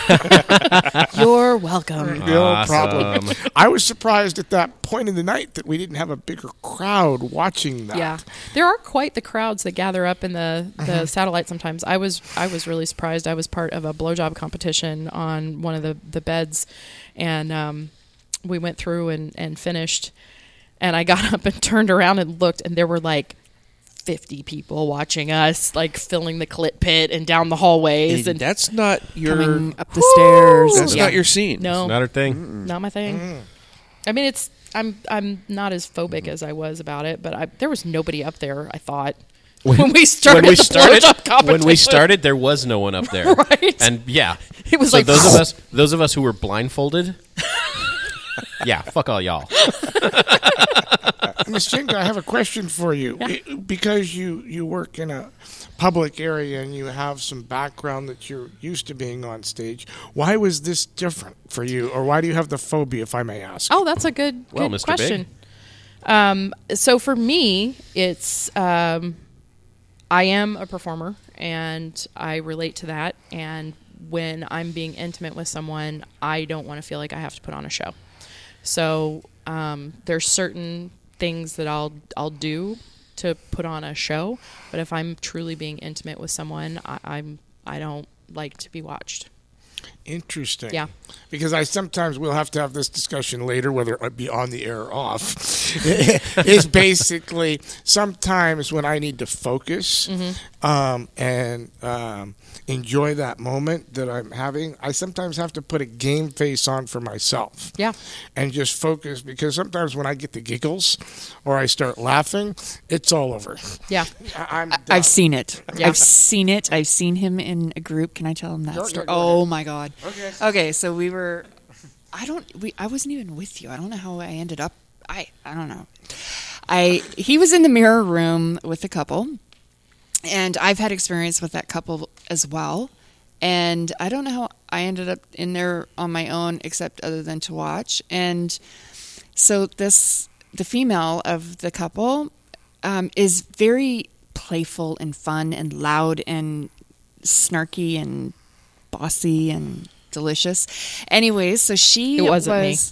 Speaker 3: You're welcome.
Speaker 5: No
Speaker 1: Awesome.
Speaker 5: problem. I was surprised at that point in the night that we didn't have a bigger crowd watching that.
Speaker 3: Yeah, there are quite the crowds that gather up in the satellite sometimes. I was really surprised. I was part of a blowjob competition on one of the beds, and we went through and finished. And I got up and turned around and looked, and there were like 50 people watching us, like filling the clit pit and down the hallways.
Speaker 4: And
Speaker 3: And
Speaker 4: that's not your.
Speaker 6: coming up the stairs?
Speaker 4: That's not your scene.
Speaker 3: no,
Speaker 1: Not her thing.
Speaker 3: not my thing. I mean, I'm not as phobic as I was about it, but there was nobody up there. I thought when we started the blowjob competition.
Speaker 1: when we started, there was no one up there.
Speaker 3: Right.
Speaker 1: And yeah,
Speaker 3: It was
Speaker 1: so
Speaker 3: like
Speaker 1: those of us who were blindfolded. Yeah, fuck all y'all.
Speaker 5: Miss Ginger, I have a question for you. Because you work in a public area and you have some background that you're used to being on stage, why was this different for you? Or why do you have the phobia, if I may ask?
Speaker 3: Oh, that's a good
Speaker 1: Mr.
Speaker 3: question. So for me, it's I am a performer, and I relate to that. And when I'm being intimate with someone, I don't want to feel like I have to put on a show. So there's certain things that I'll do to put on a show, but if I'm truly being intimate with someone, I don't like to be watched.
Speaker 5: Interesting.
Speaker 3: Yeah.
Speaker 5: Because I sometimes we'll have to have this discussion later, whether it be on the air or off. Is basically sometimes when I need to focus and enjoy that moment that I'm having, I sometimes have to put a game face on for myself.
Speaker 3: Yeah.
Speaker 5: And just focus, because sometimes when I get the giggles or I start laughing, it's all over.
Speaker 3: Yeah.
Speaker 5: I'm done.
Speaker 6: I've seen it.
Speaker 3: Yeah.
Speaker 6: I've seen it. I've seen him in a group. Can I tell him that
Speaker 5: Go-
Speaker 6: story?
Speaker 5: go
Speaker 6: Oh my God.
Speaker 5: Okay.
Speaker 6: Okay. So we were. I wasn't even with you. I don't know how I ended up. I don't know. He was in the mirror room with a couple, and I've had experience with that couple as well. And I don't know how I ended up in there on my own, except other than to watch. And so the female of the couple is very playful and fun and loud and snarky and bossy and delicious. Anyways, so she
Speaker 3: It wasn't me.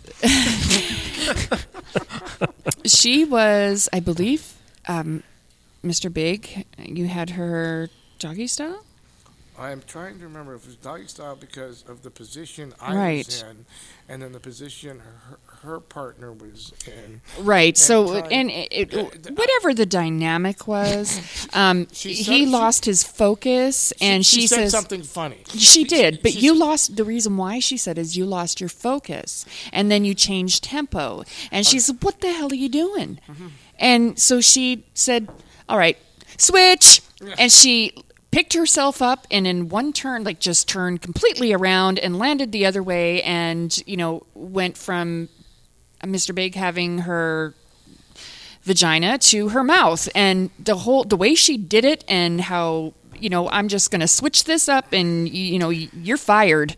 Speaker 6: She was, I believe, Mr. Big. You had her doggy style?
Speaker 5: I'm trying to remember if it was doggy style because of the position I
Speaker 6: Right.
Speaker 5: was in, and then the position her partner was in.
Speaker 6: Right. So,
Speaker 5: trying-
Speaker 6: and whatever the dynamic was,
Speaker 5: She
Speaker 6: he
Speaker 5: said-
Speaker 6: lost his focus, and
Speaker 5: she
Speaker 6: she
Speaker 5: said
Speaker 6: says
Speaker 5: something funny.
Speaker 6: she did, but
Speaker 5: she-
Speaker 6: you lost. The reason why she said is you lost your focus, and then you changed tempo. And she said, "What the hell are you doing?" And so she said, "All right, switch." And she picked herself up and in one turn, like just turned completely around and landed the other way, and went from Mr. Big having her vagina to her mouth, and the way she did it, and how, I'm just going to switch this up, and you're fired.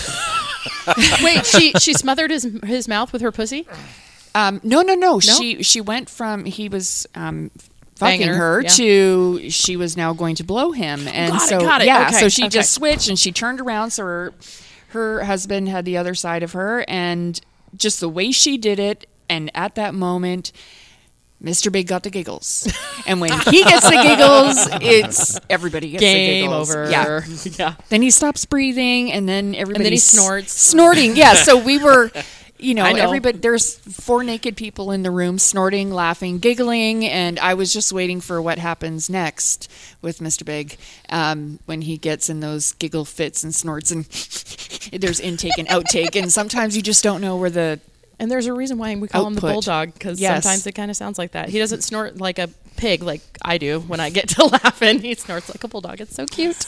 Speaker 3: Wait, she smothered his mouth with her pussy?
Speaker 6: No. She went from he was fucking her
Speaker 3: yeah.
Speaker 6: to she was now going to blow him, and
Speaker 3: Got it.
Speaker 6: yeah,
Speaker 3: Okay,
Speaker 6: so she
Speaker 3: okay.
Speaker 6: just switched, and she turned around, so her husband had the other side of her, and just the way she did it, and at that moment, Mr. Big got the giggles, and when he gets the giggles, it's everybody gets
Speaker 3: Game
Speaker 6: the giggles.
Speaker 3: over.
Speaker 6: Yeah. Then he stops breathing, and then everybody
Speaker 3: he snorts.
Speaker 6: snorting. Yeah, so we were.
Speaker 3: I know.
Speaker 6: Everybody. There's 4 naked people in the room, snorting, laughing, giggling, and I was just waiting for what happens next with Mr. Big when he gets in those giggle fits and snorts, and there's intake and outtake, and sometimes you just don't know where the.
Speaker 3: And there's a reason why we call him the
Speaker 6: Output.
Speaker 3: bulldog, because
Speaker 6: Yes.
Speaker 3: sometimes it kind of sounds like that. He doesn't snort like a pig like I do when I get to laughing. He snorts like a bulldog. It's so cute.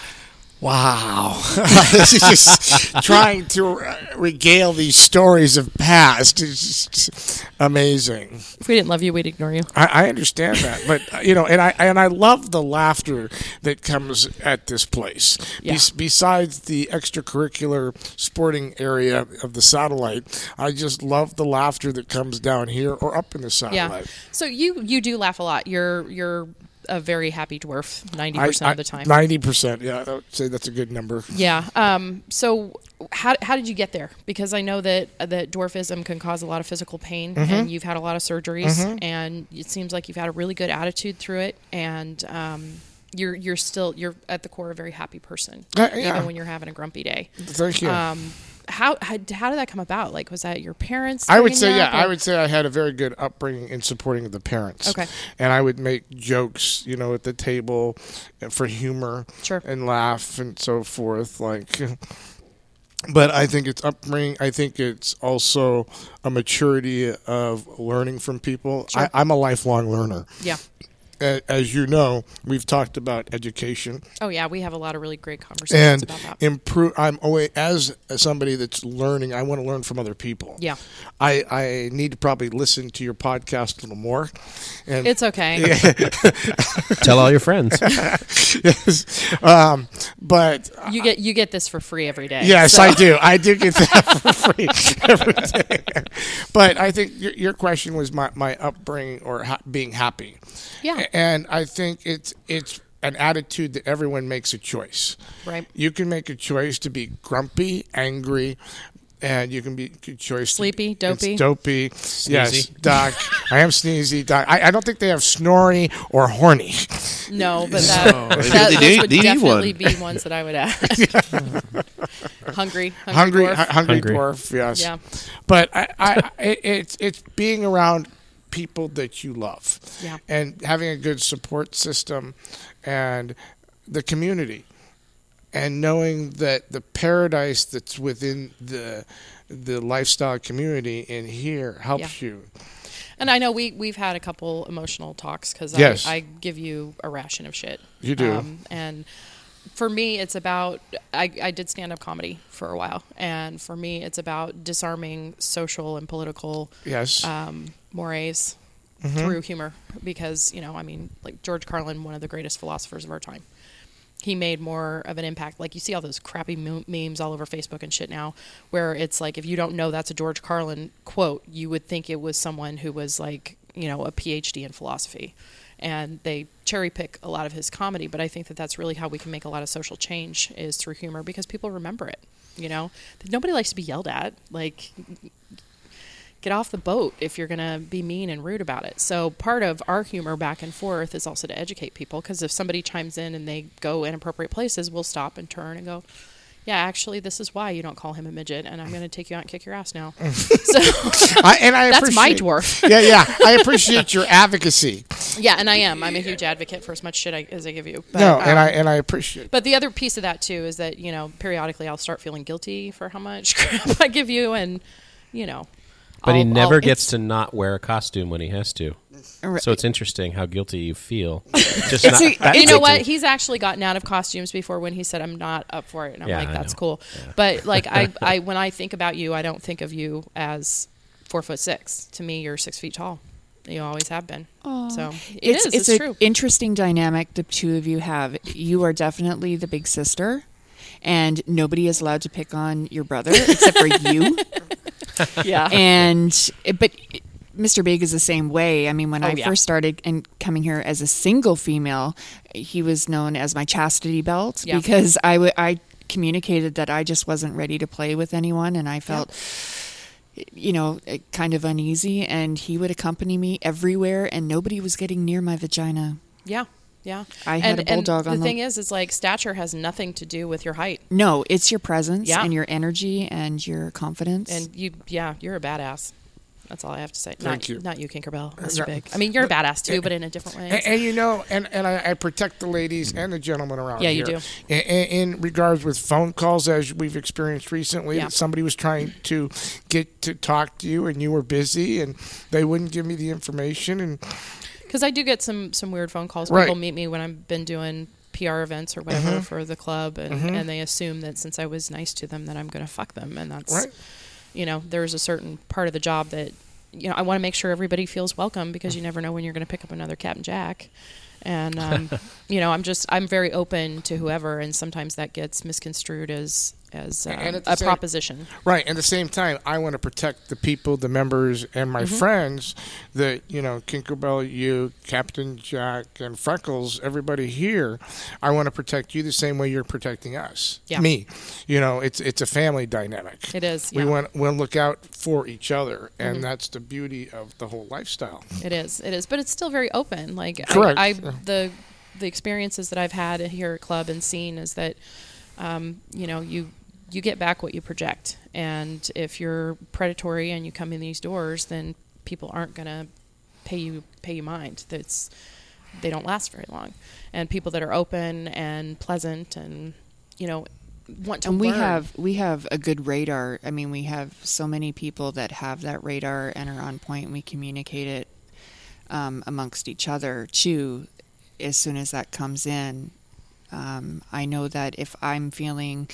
Speaker 5: Wow. Just trying to regale these stories of past is just amazing.
Speaker 3: If we didn't love you, we'd ignore you.
Speaker 5: I understand that, but and I love the laughter that comes at this place.
Speaker 3: Yeah.
Speaker 5: Besides the extracurricular sporting area of the satellite, I just love the laughter that comes down here or up in the satellite.
Speaker 3: Yeah. So you do laugh a lot. You're a very happy dwarf 90% of the time.
Speaker 5: 90%, yeah. I would say that's a good number.
Speaker 3: Yeah. So how did you get there? Because I know that dwarfism can cause a lot of physical pain, and you've had a lot of surgeries, and it seems like you've had a really good attitude through it, and you're at the core a very happy person,
Speaker 5: Yeah.
Speaker 3: even when you're having a grumpy day.
Speaker 5: Thank you.
Speaker 3: How did that come about? Like, was that your parents?
Speaker 5: I would
Speaker 3: bringing
Speaker 5: say,
Speaker 3: you
Speaker 5: yeah,
Speaker 3: up, or-
Speaker 5: I would say I had a very good upbringing in supporting the parents.
Speaker 3: Okay.
Speaker 5: And I would make jokes, at the table for humor
Speaker 3: Sure.
Speaker 5: and laugh and so forth. But I think it's upbringing. I think it's also a maturity of learning from people.
Speaker 3: Sure.
Speaker 5: I'm a lifelong learner.
Speaker 3: Yeah.
Speaker 5: As you know, we've talked about education.
Speaker 3: Oh yeah, we have a lot of really great conversations
Speaker 5: And
Speaker 3: about that.
Speaker 5: improve. I'm always, as somebody that's learning, I want to learn from other people.
Speaker 3: Yeah.
Speaker 5: I need to probably listen to your podcast a little more. And
Speaker 3: It's okay.
Speaker 1: Tell all your friends.
Speaker 5: yes. But
Speaker 3: You get this for free every day.
Speaker 5: yes,
Speaker 3: so-
Speaker 5: I do. I do get that for free every day. But I think your question was my upbringing or being happy.
Speaker 3: Yeah.
Speaker 5: And I think it's an attitude that everyone makes a choice.
Speaker 3: Right.
Speaker 5: You can make a choice to be grumpy, angry, and you can be a choice
Speaker 3: Sleepy,
Speaker 5: to
Speaker 3: dopey.
Speaker 5: It's dopey. Yes, Doc. I am sneezy, Doc. I don't think they have snory or horny.
Speaker 3: No, but
Speaker 4: They
Speaker 3: those would
Speaker 4: need
Speaker 3: definitely
Speaker 4: one.
Speaker 3: be ones that I would add. Hungry
Speaker 5: Hungry
Speaker 3: dwarf.
Speaker 5: dwarf. Yes.
Speaker 3: Yeah.
Speaker 5: But it's being around people that you love,
Speaker 3: Yeah.
Speaker 5: and having a good support system, and the community, and knowing that the paradise that's within the lifestyle community in here helps you.
Speaker 3: And I know we've had a couple emotional talks because
Speaker 5: Yes.
Speaker 3: I give you a ration of shit.
Speaker 5: You do.
Speaker 3: And for me, it's about I did stand-up comedy for a while, and for me, it's about disarming social and political
Speaker 5: Yes.
Speaker 3: mores through humor, because like George Carlin, one of the greatest philosophers of our time, he made more of an impact. Like, you see all those crappy memes all over Facebook and shit now, where it's like, if you don't know that's a George Carlin quote, you would think it was someone who was like, a PhD in philosophy, and they cherry pick a lot of his comedy. But I think that that's really how we can make a lot of social change, is through humor, because people remember it. Nobody likes to be yelled at. Like, get off the boat if you're going to be mean and rude about it. So part of our humor back and forth is also to educate people, because if somebody chimes in and they go inappropriate places, we'll stop and turn and go, yeah, actually, this is why you don't call him a midget, and I'm going to take you out and kick your ass now. So that's my dwarf.
Speaker 5: Yeah. I appreciate your advocacy.
Speaker 3: Yeah, and I am. I'm a huge advocate for as much shit as I give you. But,
Speaker 5: No, and I appreciate.
Speaker 3: But the other piece of that, too, is that, periodically I'll start feeling guilty for how much crap I give you, and,
Speaker 1: But he never
Speaker 3: I'll-
Speaker 1: gets to not wear a costume when he has to.
Speaker 6: Right.
Speaker 1: So it's interesting how guilty you feel. Just
Speaker 6: It's
Speaker 1: not,
Speaker 6: a-
Speaker 1: that
Speaker 3: You know
Speaker 1: guilty.
Speaker 3: what? He's actually gotten out of costumes before when he said, I'm not up for it. And I'm
Speaker 1: Yeah,
Speaker 3: like,
Speaker 1: I
Speaker 3: that's
Speaker 1: know.
Speaker 3: cool.
Speaker 1: Yeah.
Speaker 3: But like, I when I think about you, I don't think of you as 4'6". To me, you're 6 feet tall. You always have been.
Speaker 6: Aw.
Speaker 3: So
Speaker 6: It's
Speaker 3: true.
Speaker 6: an interesting dynamic the two of you have. You are definitely the big sister, and nobody is allowed to pick on your brother except for you.
Speaker 3: Yeah.
Speaker 6: But Mr. Big is the same way. I mean, when I
Speaker 3: yeah.
Speaker 6: first started and coming here as a single female, he was known as my chastity belt
Speaker 3: Yeah.
Speaker 6: because I communicated that I just wasn't ready to play with anyone, and I felt, kind of uneasy. And he would accompany me everywhere, and nobody was getting near my vagina.
Speaker 3: Yeah. Yeah.
Speaker 6: I had a bulldog
Speaker 3: and
Speaker 6: on
Speaker 3: the
Speaker 6: the-
Speaker 3: thing is, it's like stature has nothing to do with your height.
Speaker 6: No, it's your presence
Speaker 3: Yeah.
Speaker 6: and your energy and your confidence.
Speaker 3: And you're a badass. That's all I have to say.
Speaker 5: Thank you.
Speaker 3: Not you, Tinkerbell, Mr.
Speaker 5: No.
Speaker 3: Big. I mean, you're a badass too, but in a different way.
Speaker 5: And I protect the ladies and the gentlemen around
Speaker 3: Yeah,
Speaker 5: here.
Speaker 3: you do.
Speaker 5: In regards with phone calls, as we've experienced recently,
Speaker 3: Yeah.
Speaker 5: that somebody was trying to get to talk to you and you were busy and they wouldn't give me the information. And
Speaker 3: Because I do get some weird phone calls.
Speaker 5: Right.
Speaker 3: People meet me when I've been doing PR events or whatever
Speaker 5: Mm-hmm.
Speaker 3: for the club, and they assume that since I was nice to them that I'm going to fuck them, and that's
Speaker 5: Right.
Speaker 3: There's a certain part of the job that I want to make sure everybody feels welcome, because you never know when you're going to pick up another Captain Jack. And I'm very open to whoever, and sometimes that gets misconstrued as
Speaker 5: And at the
Speaker 3: a
Speaker 5: same-
Speaker 3: proposition.
Speaker 5: Right. At the same time, I want to protect the people, the members, and my friends that, Tinkerbell, you, Captain Jack, and Freckles, everybody here. I want to protect you the same way you're protecting us.
Speaker 3: Yeah.
Speaker 5: Me. It's a family dynamic.
Speaker 3: It is.
Speaker 5: We
Speaker 3: yeah.
Speaker 5: want to look out for each other, and that's the beauty of the whole lifestyle.
Speaker 3: It is, but it's still very open. Like
Speaker 5: Correct.
Speaker 3: the experiences that I've had here at club and seen is that, you get back what you project, and if you're predatory and you come in these doors, then people aren't gonna pay you mind. They don't last very long, and people that are open and pleasant and want to
Speaker 6: And
Speaker 3: learn.
Speaker 6: we have a good radar. I mean, we have so many people that have that radar and are on point, and we communicate it amongst each other too. As soon as that comes in, I know that if I'm feeling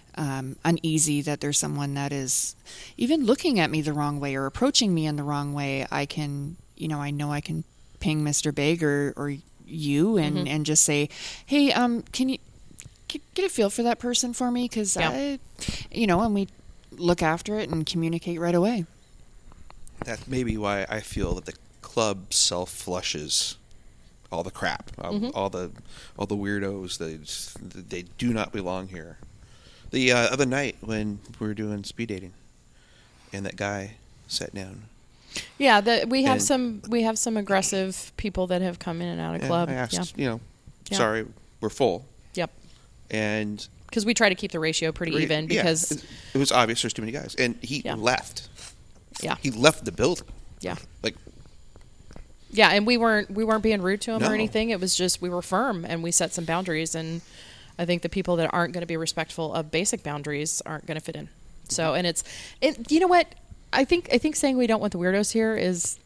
Speaker 6: uneasy that there's someone that is even looking at me the wrong way or approaching me in the wrong way, I can, I know I can ping Mr. Big or you and just say, hey, can you get a feel for that person for me? Because and we look after it and communicate right away.
Speaker 4: That's maybe why I feel that the club self-flushes all the crap, all the weirdos. They do not belong here. The other night when we were doing speed dating, and that guy sat down.
Speaker 3: Yeah, we have
Speaker 4: And-
Speaker 3: some aggressive people that have come in and out of
Speaker 4: And
Speaker 3: club.
Speaker 4: I asked,
Speaker 3: Yeah.
Speaker 4: sorry, we're full.
Speaker 3: Yep.
Speaker 4: And
Speaker 3: Because we try to keep the ratio pretty even, because
Speaker 4: it was obvious there's too many guys, and he
Speaker 3: Yeah.
Speaker 4: left.
Speaker 3: yeah,
Speaker 4: He left the building.
Speaker 3: yeah,
Speaker 4: Like,
Speaker 3: yeah, and we weren't being rude to him
Speaker 4: No.
Speaker 3: or anything. It was just we were firm and we set some boundaries, and I think the people that aren't going to be respectful of basic boundaries aren't going to fit in. So, and you know what? I think saying we don't want the weirdos here is.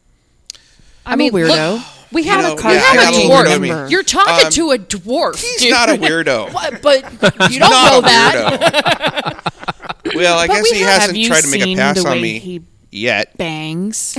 Speaker 6: I'm a weirdo.
Speaker 3: Look, we have
Speaker 4: know,
Speaker 3: a
Speaker 4: yeah, I got a little weirdo in me.
Speaker 3: dwarf. You're talking to a dwarf.
Speaker 4: he's
Speaker 3: dude.
Speaker 4: not a weirdo.
Speaker 3: What? But you don't
Speaker 4: Not
Speaker 3: know
Speaker 4: a
Speaker 3: that.
Speaker 4: weirdo. Well, I guess he
Speaker 6: Have
Speaker 4: hasn't
Speaker 6: you
Speaker 4: tried to make a
Speaker 6: seen
Speaker 4: pass
Speaker 6: the
Speaker 4: on
Speaker 6: way
Speaker 4: me
Speaker 6: he
Speaker 4: yet.
Speaker 6: bangs?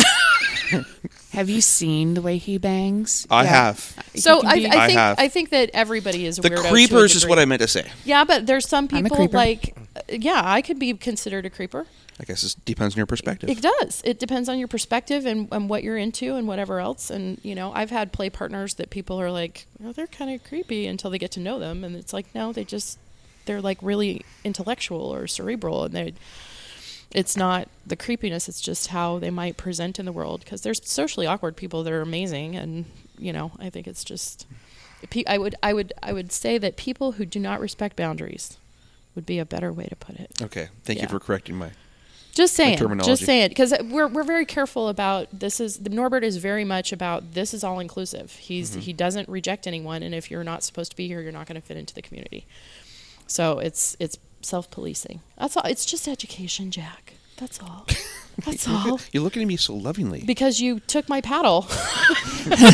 Speaker 6: Have you seen the way he bangs?
Speaker 4: I have.
Speaker 3: So
Speaker 6: He can be-
Speaker 3: I think that everybody is a
Speaker 4: The
Speaker 3: weirdo. to a
Speaker 4: creepers is
Speaker 3: degree.
Speaker 4: what I meant to say.
Speaker 3: Yeah, but there's some
Speaker 6: I'm a
Speaker 3: people
Speaker 6: creeper.
Speaker 3: like, I could be considered a creeper.
Speaker 4: I guess it depends on your perspective.
Speaker 3: It does. It depends on your perspective and what you're into and whatever else. And, I've had play partners that people are like, oh, they're kind of creepy until they get to know them. And it's like, no, they're like really intellectual or cerebral. And it's not the creepiness. It's just how they might present in the world. Because there's socially awkward people that are amazing. And, I think it's just, I would say that people who do not respect boundaries would be a better way to put it.
Speaker 4: Okay. Thank you
Speaker 3: Yeah.
Speaker 4: for correcting my.
Speaker 3: Just saying,
Speaker 4: terminology.
Speaker 3: because we're very careful about Norbert is very much about this is all inclusive. He doesn't reject anyone, and if you're not supposed to be here, you're not going to fit into the community. So it's self-policing. That's all. It's just education, Jack. That's all. That's all.
Speaker 4: You're looking at me so lovingly.
Speaker 3: Because you took my paddle. You took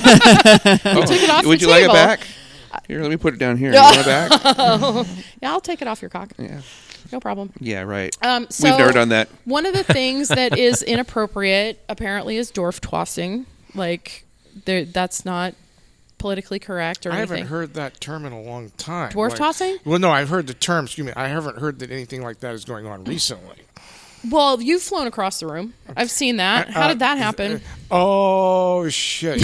Speaker 3: it off
Speaker 4: Would
Speaker 3: the
Speaker 4: you like it
Speaker 3: table.
Speaker 4: back? Here, let me put it down here. You want it back?
Speaker 3: Yeah, I'll take it off your cock.
Speaker 4: Yeah.
Speaker 3: No problem.
Speaker 4: Yeah, right.
Speaker 3: So
Speaker 4: We've never done that.
Speaker 3: One of the things that is inappropriate, apparently, is dwarf tossing, Like, that's not politically correct or
Speaker 5: I
Speaker 3: anything.
Speaker 5: haven't heard that term in a long time.
Speaker 3: Dwarf tossing?
Speaker 5: Well, no, I've heard the term. Excuse me. I haven't heard that anything like that is going on recently.
Speaker 3: Well, you've flown across the room. I've seen that. How did that happen?
Speaker 5: Oh shit!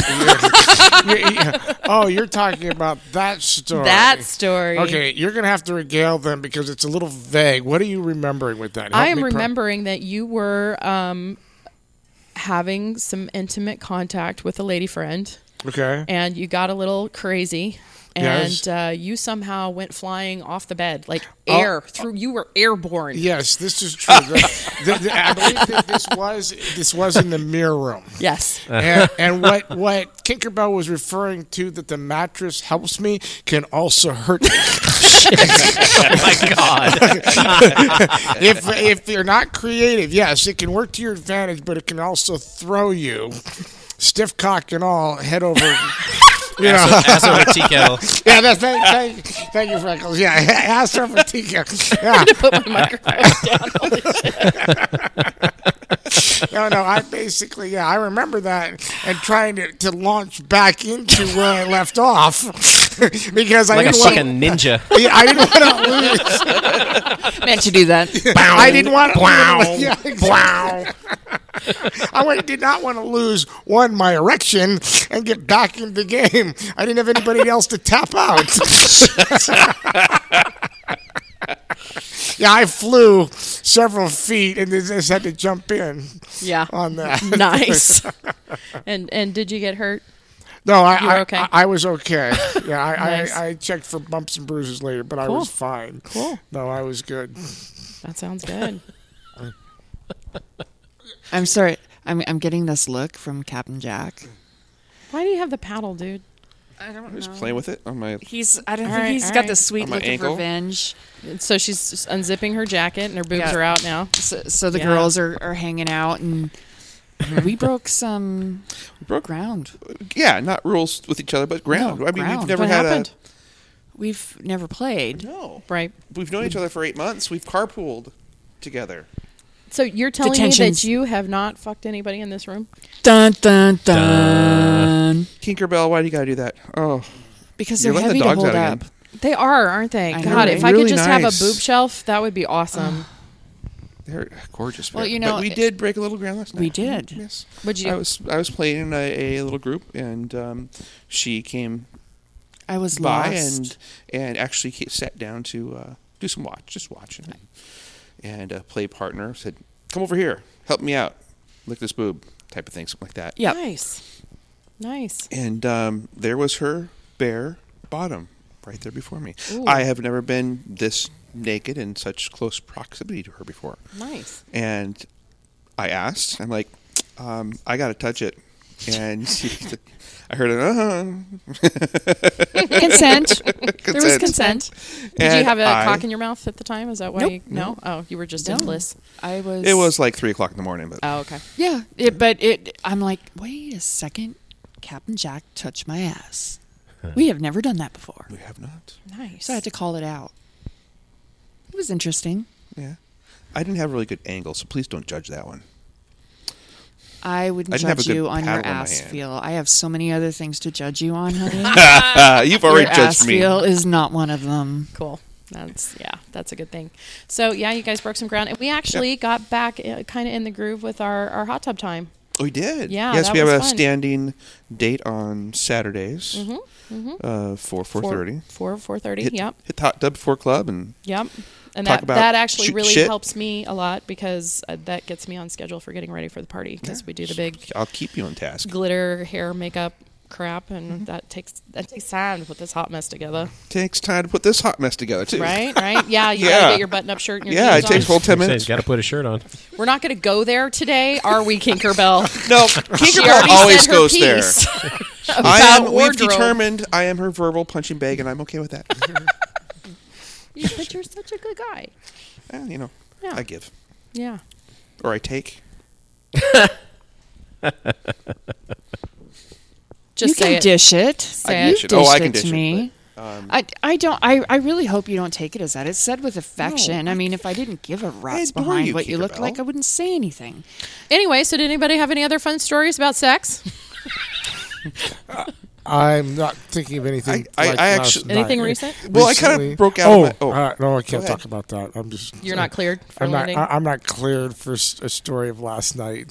Speaker 5: You're talking about that story.
Speaker 3: That story.
Speaker 5: Okay, you're gonna have to regale them because it's a little vague. What are you remembering with that?
Speaker 3: I
Speaker 5: Help
Speaker 3: am
Speaker 5: me
Speaker 3: remembering that you were having some intimate contact with a lady friend,
Speaker 5: Okay.
Speaker 3: and you got a little crazy.
Speaker 5: Yes.
Speaker 3: And you somehow went flying off the bed, like
Speaker 5: Oh.
Speaker 3: air through. You were airborne.
Speaker 5: Yes, this is true. I believe that this was in the mirror room.
Speaker 3: Yes.
Speaker 5: And what Tinkerbell was referring to, that the mattress helps me, can also hurt me.
Speaker 1: Oh my God.
Speaker 5: If you're not creative, yes, it can work to your advantage, but it can also throw you, stiff cock and all, head over. You know.
Speaker 1: Ass over tea kettle.
Speaker 5: Yeah, that's thank you, Freckles. Yeah, ass over tea kettle. Yeah.
Speaker 3: Put my microphone down. Holy shit.
Speaker 5: No, I basically, I remember that and trying to launch back into where I left off because
Speaker 1: Like
Speaker 5: I
Speaker 1: a
Speaker 5: didn't want
Speaker 1: fucking ninja.
Speaker 5: I didn't want to lose.
Speaker 6: Meant to do that.
Speaker 5: I didn't want to. Yeah, exactly. I did not want to lose my erection and get back in the game. I didn't have anybody else to tap out. Yeah, I flew several feet and just had to jump in
Speaker 3: Yeah.
Speaker 5: on that.
Speaker 3: Nice. And did you get hurt?
Speaker 5: No,
Speaker 3: You were okay?
Speaker 5: I was okay. Yeah,
Speaker 3: Nice.
Speaker 5: I checked for bumps and bruises later, but I
Speaker 3: Cool.
Speaker 5: was fine.
Speaker 3: Cool.
Speaker 5: No, I was good.
Speaker 3: That sounds good.
Speaker 6: I'm sorry. I'm getting this look from Captain Jack.
Speaker 3: Why do you have the paddle, dude?
Speaker 6: I don't
Speaker 4: I was playing with it on my.
Speaker 6: I don't
Speaker 3: All
Speaker 6: think
Speaker 3: right,
Speaker 6: he's
Speaker 3: all
Speaker 6: got
Speaker 3: right.
Speaker 6: the sweet
Speaker 4: On my
Speaker 6: look
Speaker 4: ankle?
Speaker 6: of revenge.
Speaker 3: So she's just unzipping her jacket and her boobs
Speaker 6: Yeah.
Speaker 3: are out now.
Speaker 6: So the
Speaker 3: Yeah.
Speaker 6: girls are hanging out, and we broke some
Speaker 4: broke-
Speaker 6: ground.
Speaker 4: Yeah, not rules with each other, but ground.
Speaker 6: No,
Speaker 4: I mean,
Speaker 6: ground.
Speaker 4: we've never
Speaker 3: What
Speaker 4: had
Speaker 3: happened?
Speaker 6: We've never played.
Speaker 4: No.
Speaker 3: Right.
Speaker 4: We've known each other for 8 months. We've carpooled together.
Speaker 3: So you're telling me that
Speaker 6: Detentions.
Speaker 3: you have not fucked anybody in this room?
Speaker 6: Dun dun dun.
Speaker 4: Tinkerbell, why do you gotta do that? Oh,
Speaker 6: Because
Speaker 4: You're
Speaker 6: they're
Speaker 4: letting
Speaker 6: heavy
Speaker 4: the
Speaker 6: to
Speaker 4: dogs
Speaker 6: hold
Speaker 4: out
Speaker 6: up.
Speaker 4: again.
Speaker 3: They are, aren't they?
Speaker 6: I know,
Speaker 3: God,
Speaker 6: right?
Speaker 3: if I
Speaker 4: Really
Speaker 3: could just have
Speaker 4: nice.
Speaker 3: a boob shelf, that would be awesome.
Speaker 4: they're gorgeous.
Speaker 6: Well,
Speaker 4: man.
Speaker 6: you know,
Speaker 4: but we did break a little ground last night.
Speaker 6: we did.
Speaker 4: Yes.
Speaker 3: Would you?
Speaker 4: I was playing in a little group, and she came
Speaker 6: I was
Speaker 4: by
Speaker 6: lost.
Speaker 4: and actually sat down to do some watching, and play partner said, "Come over here, help me out, lick this boob," type of thing, something like that.
Speaker 6: Yep.
Speaker 3: Nice.
Speaker 4: And there was her bare bottom right there before me.
Speaker 3: Ooh.
Speaker 4: I have never been this naked in such close proximity to her before.
Speaker 3: Nice.
Speaker 4: And I asked, I'm like, I got to touch it. And I heard it,
Speaker 6: Consent. There was consent.
Speaker 3: Did you have a cock in your mouth at the time? Is that why?
Speaker 6: Nope.
Speaker 3: You, no? Oh, you were just in
Speaker 6: No.
Speaker 3: bliss.
Speaker 6: I was.
Speaker 4: It was like 3 o'clock in the morning, but
Speaker 3: Oh, okay.
Speaker 6: Yeah, I'm like, wait a second, Captain Jack touched my ass. We have never done that before,
Speaker 4: we have not.
Speaker 3: Nice.
Speaker 6: so I had to call it out. It was interesting.
Speaker 4: Yeah. I didn't have a really good angle, so please don't judge that one.
Speaker 6: I wouldn't
Speaker 4: I didn't have
Speaker 6: judge
Speaker 4: a good
Speaker 6: you on your
Speaker 4: paddle in my
Speaker 6: ass
Speaker 4: hand.
Speaker 6: feel. I have so many other things to judge you on, honey.
Speaker 4: You've already
Speaker 6: Your ass
Speaker 4: judged me.
Speaker 6: feel is not one of them.
Speaker 3: Cool. That's a good thing. So yeah, you guys broke some ground, and we actually got back kind of in the groove with our hot tub time.
Speaker 4: We did.
Speaker 3: Yeah,
Speaker 4: Yes,
Speaker 3: that
Speaker 4: we have
Speaker 3: was
Speaker 4: a
Speaker 3: fun.
Speaker 4: standing date on Saturdays for 4:30.
Speaker 3: 4:30.
Speaker 4: Hit,
Speaker 3: Yep.
Speaker 4: hit the Hot Tub 4 Club and
Speaker 3: Yep. And
Speaker 4: Talk
Speaker 3: that
Speaker 4: about
Speaker 3: that actually
Speaker 4: shoot
Speaker 3: really
Speaker 4: shit.
Speaker 3: helps me a lot because that gets me on schedule for getting ready for the party because we do the big
Speaker 4: I'll keep you on task.
Speaker 3: glitter hair makeup crap, and that takes time to put this hot mess together.
Speaker 4: Takes time to put this hot mess together too.
Speaker 3: Right? Yeah, you
Speaker 4: Yeah.
Speaker 3: gotta get your button-up shirt and your
Speaker 4: Yeah, it
Speaker 3: jeans
Speaker 4: takes
Speaker 3: on.
Speaker 4: full 10 minutes.
Speaker 1: Got to put a shirt on.
Speaker 3: We're not gonna go there today, are we, Kinkerbell?
Speaker 4: No,
Speaker 3: She
Speaker 4: Tinkerbell
Speaker 3: already
Speaker 4: always
Speaker 3: said her
Speaker 4: goes there.
Speaker 3: piece
Speaker 4: I
Speaker 3: about
Speaker 4: am. We've
Speaker 3: wardrobe.
Speaker 4: determined I am her verbal punching bag, and I'm okay with that.
Speaker 3: But you're such a good guy.
Speaker 4: Well, you know,
Speaker 3: Yeah.
Speaker 4: I give
Speaker 3: Yeah.
Speaker 4: or I take.
Speaker 3: Just
Speaker 6: you
Speaker 3: say
Speaker 6: can
Speaker 3: it.
Speaker 6: dish it.
Speaker 3: Say
Speaker 4: can
Speaker 3: it.
Speaker 4: dish it.
Speaker 6: Dished
Speaker 4: Oh, I can
Speaker 6: it
Speaker 4: dish
Speaker 6: to
Speaker 4: it,
Speaker 6: me. I don't. I really hope you don't take it as that. It's said with affection. I mean, if I didn't give a rat's
Speaker 4: adore
Speaker 6: behind
Speaker 4: you,
Speaker 6: what you look
Speaker 4: Tinkerbell.
Speaker 6: like, I wouldn't say anything.
Speaker 3: Anyway, so did anybody have any other fun stories about sex?
Speaker 5: I'm not thinking of anything.
Speaker 4: I
Speaker 5: like
Speaker 4: actually-
Speaker 5: last night.
Speaker 3: Anything recent?
Speaker 4: Well, I kind
Speaker 5: Recently-
Speaker 4: of broke out. of my,
Speaker 5: no, I can't
Speaker 4: ahead.
Speaker 5: talk about that. I'm just.
Speaker 3: You're not cleared for
Speaker 5: I'm not.
Speaker 3: landing?
Speaker 5: I'm not cleared for a story of last night.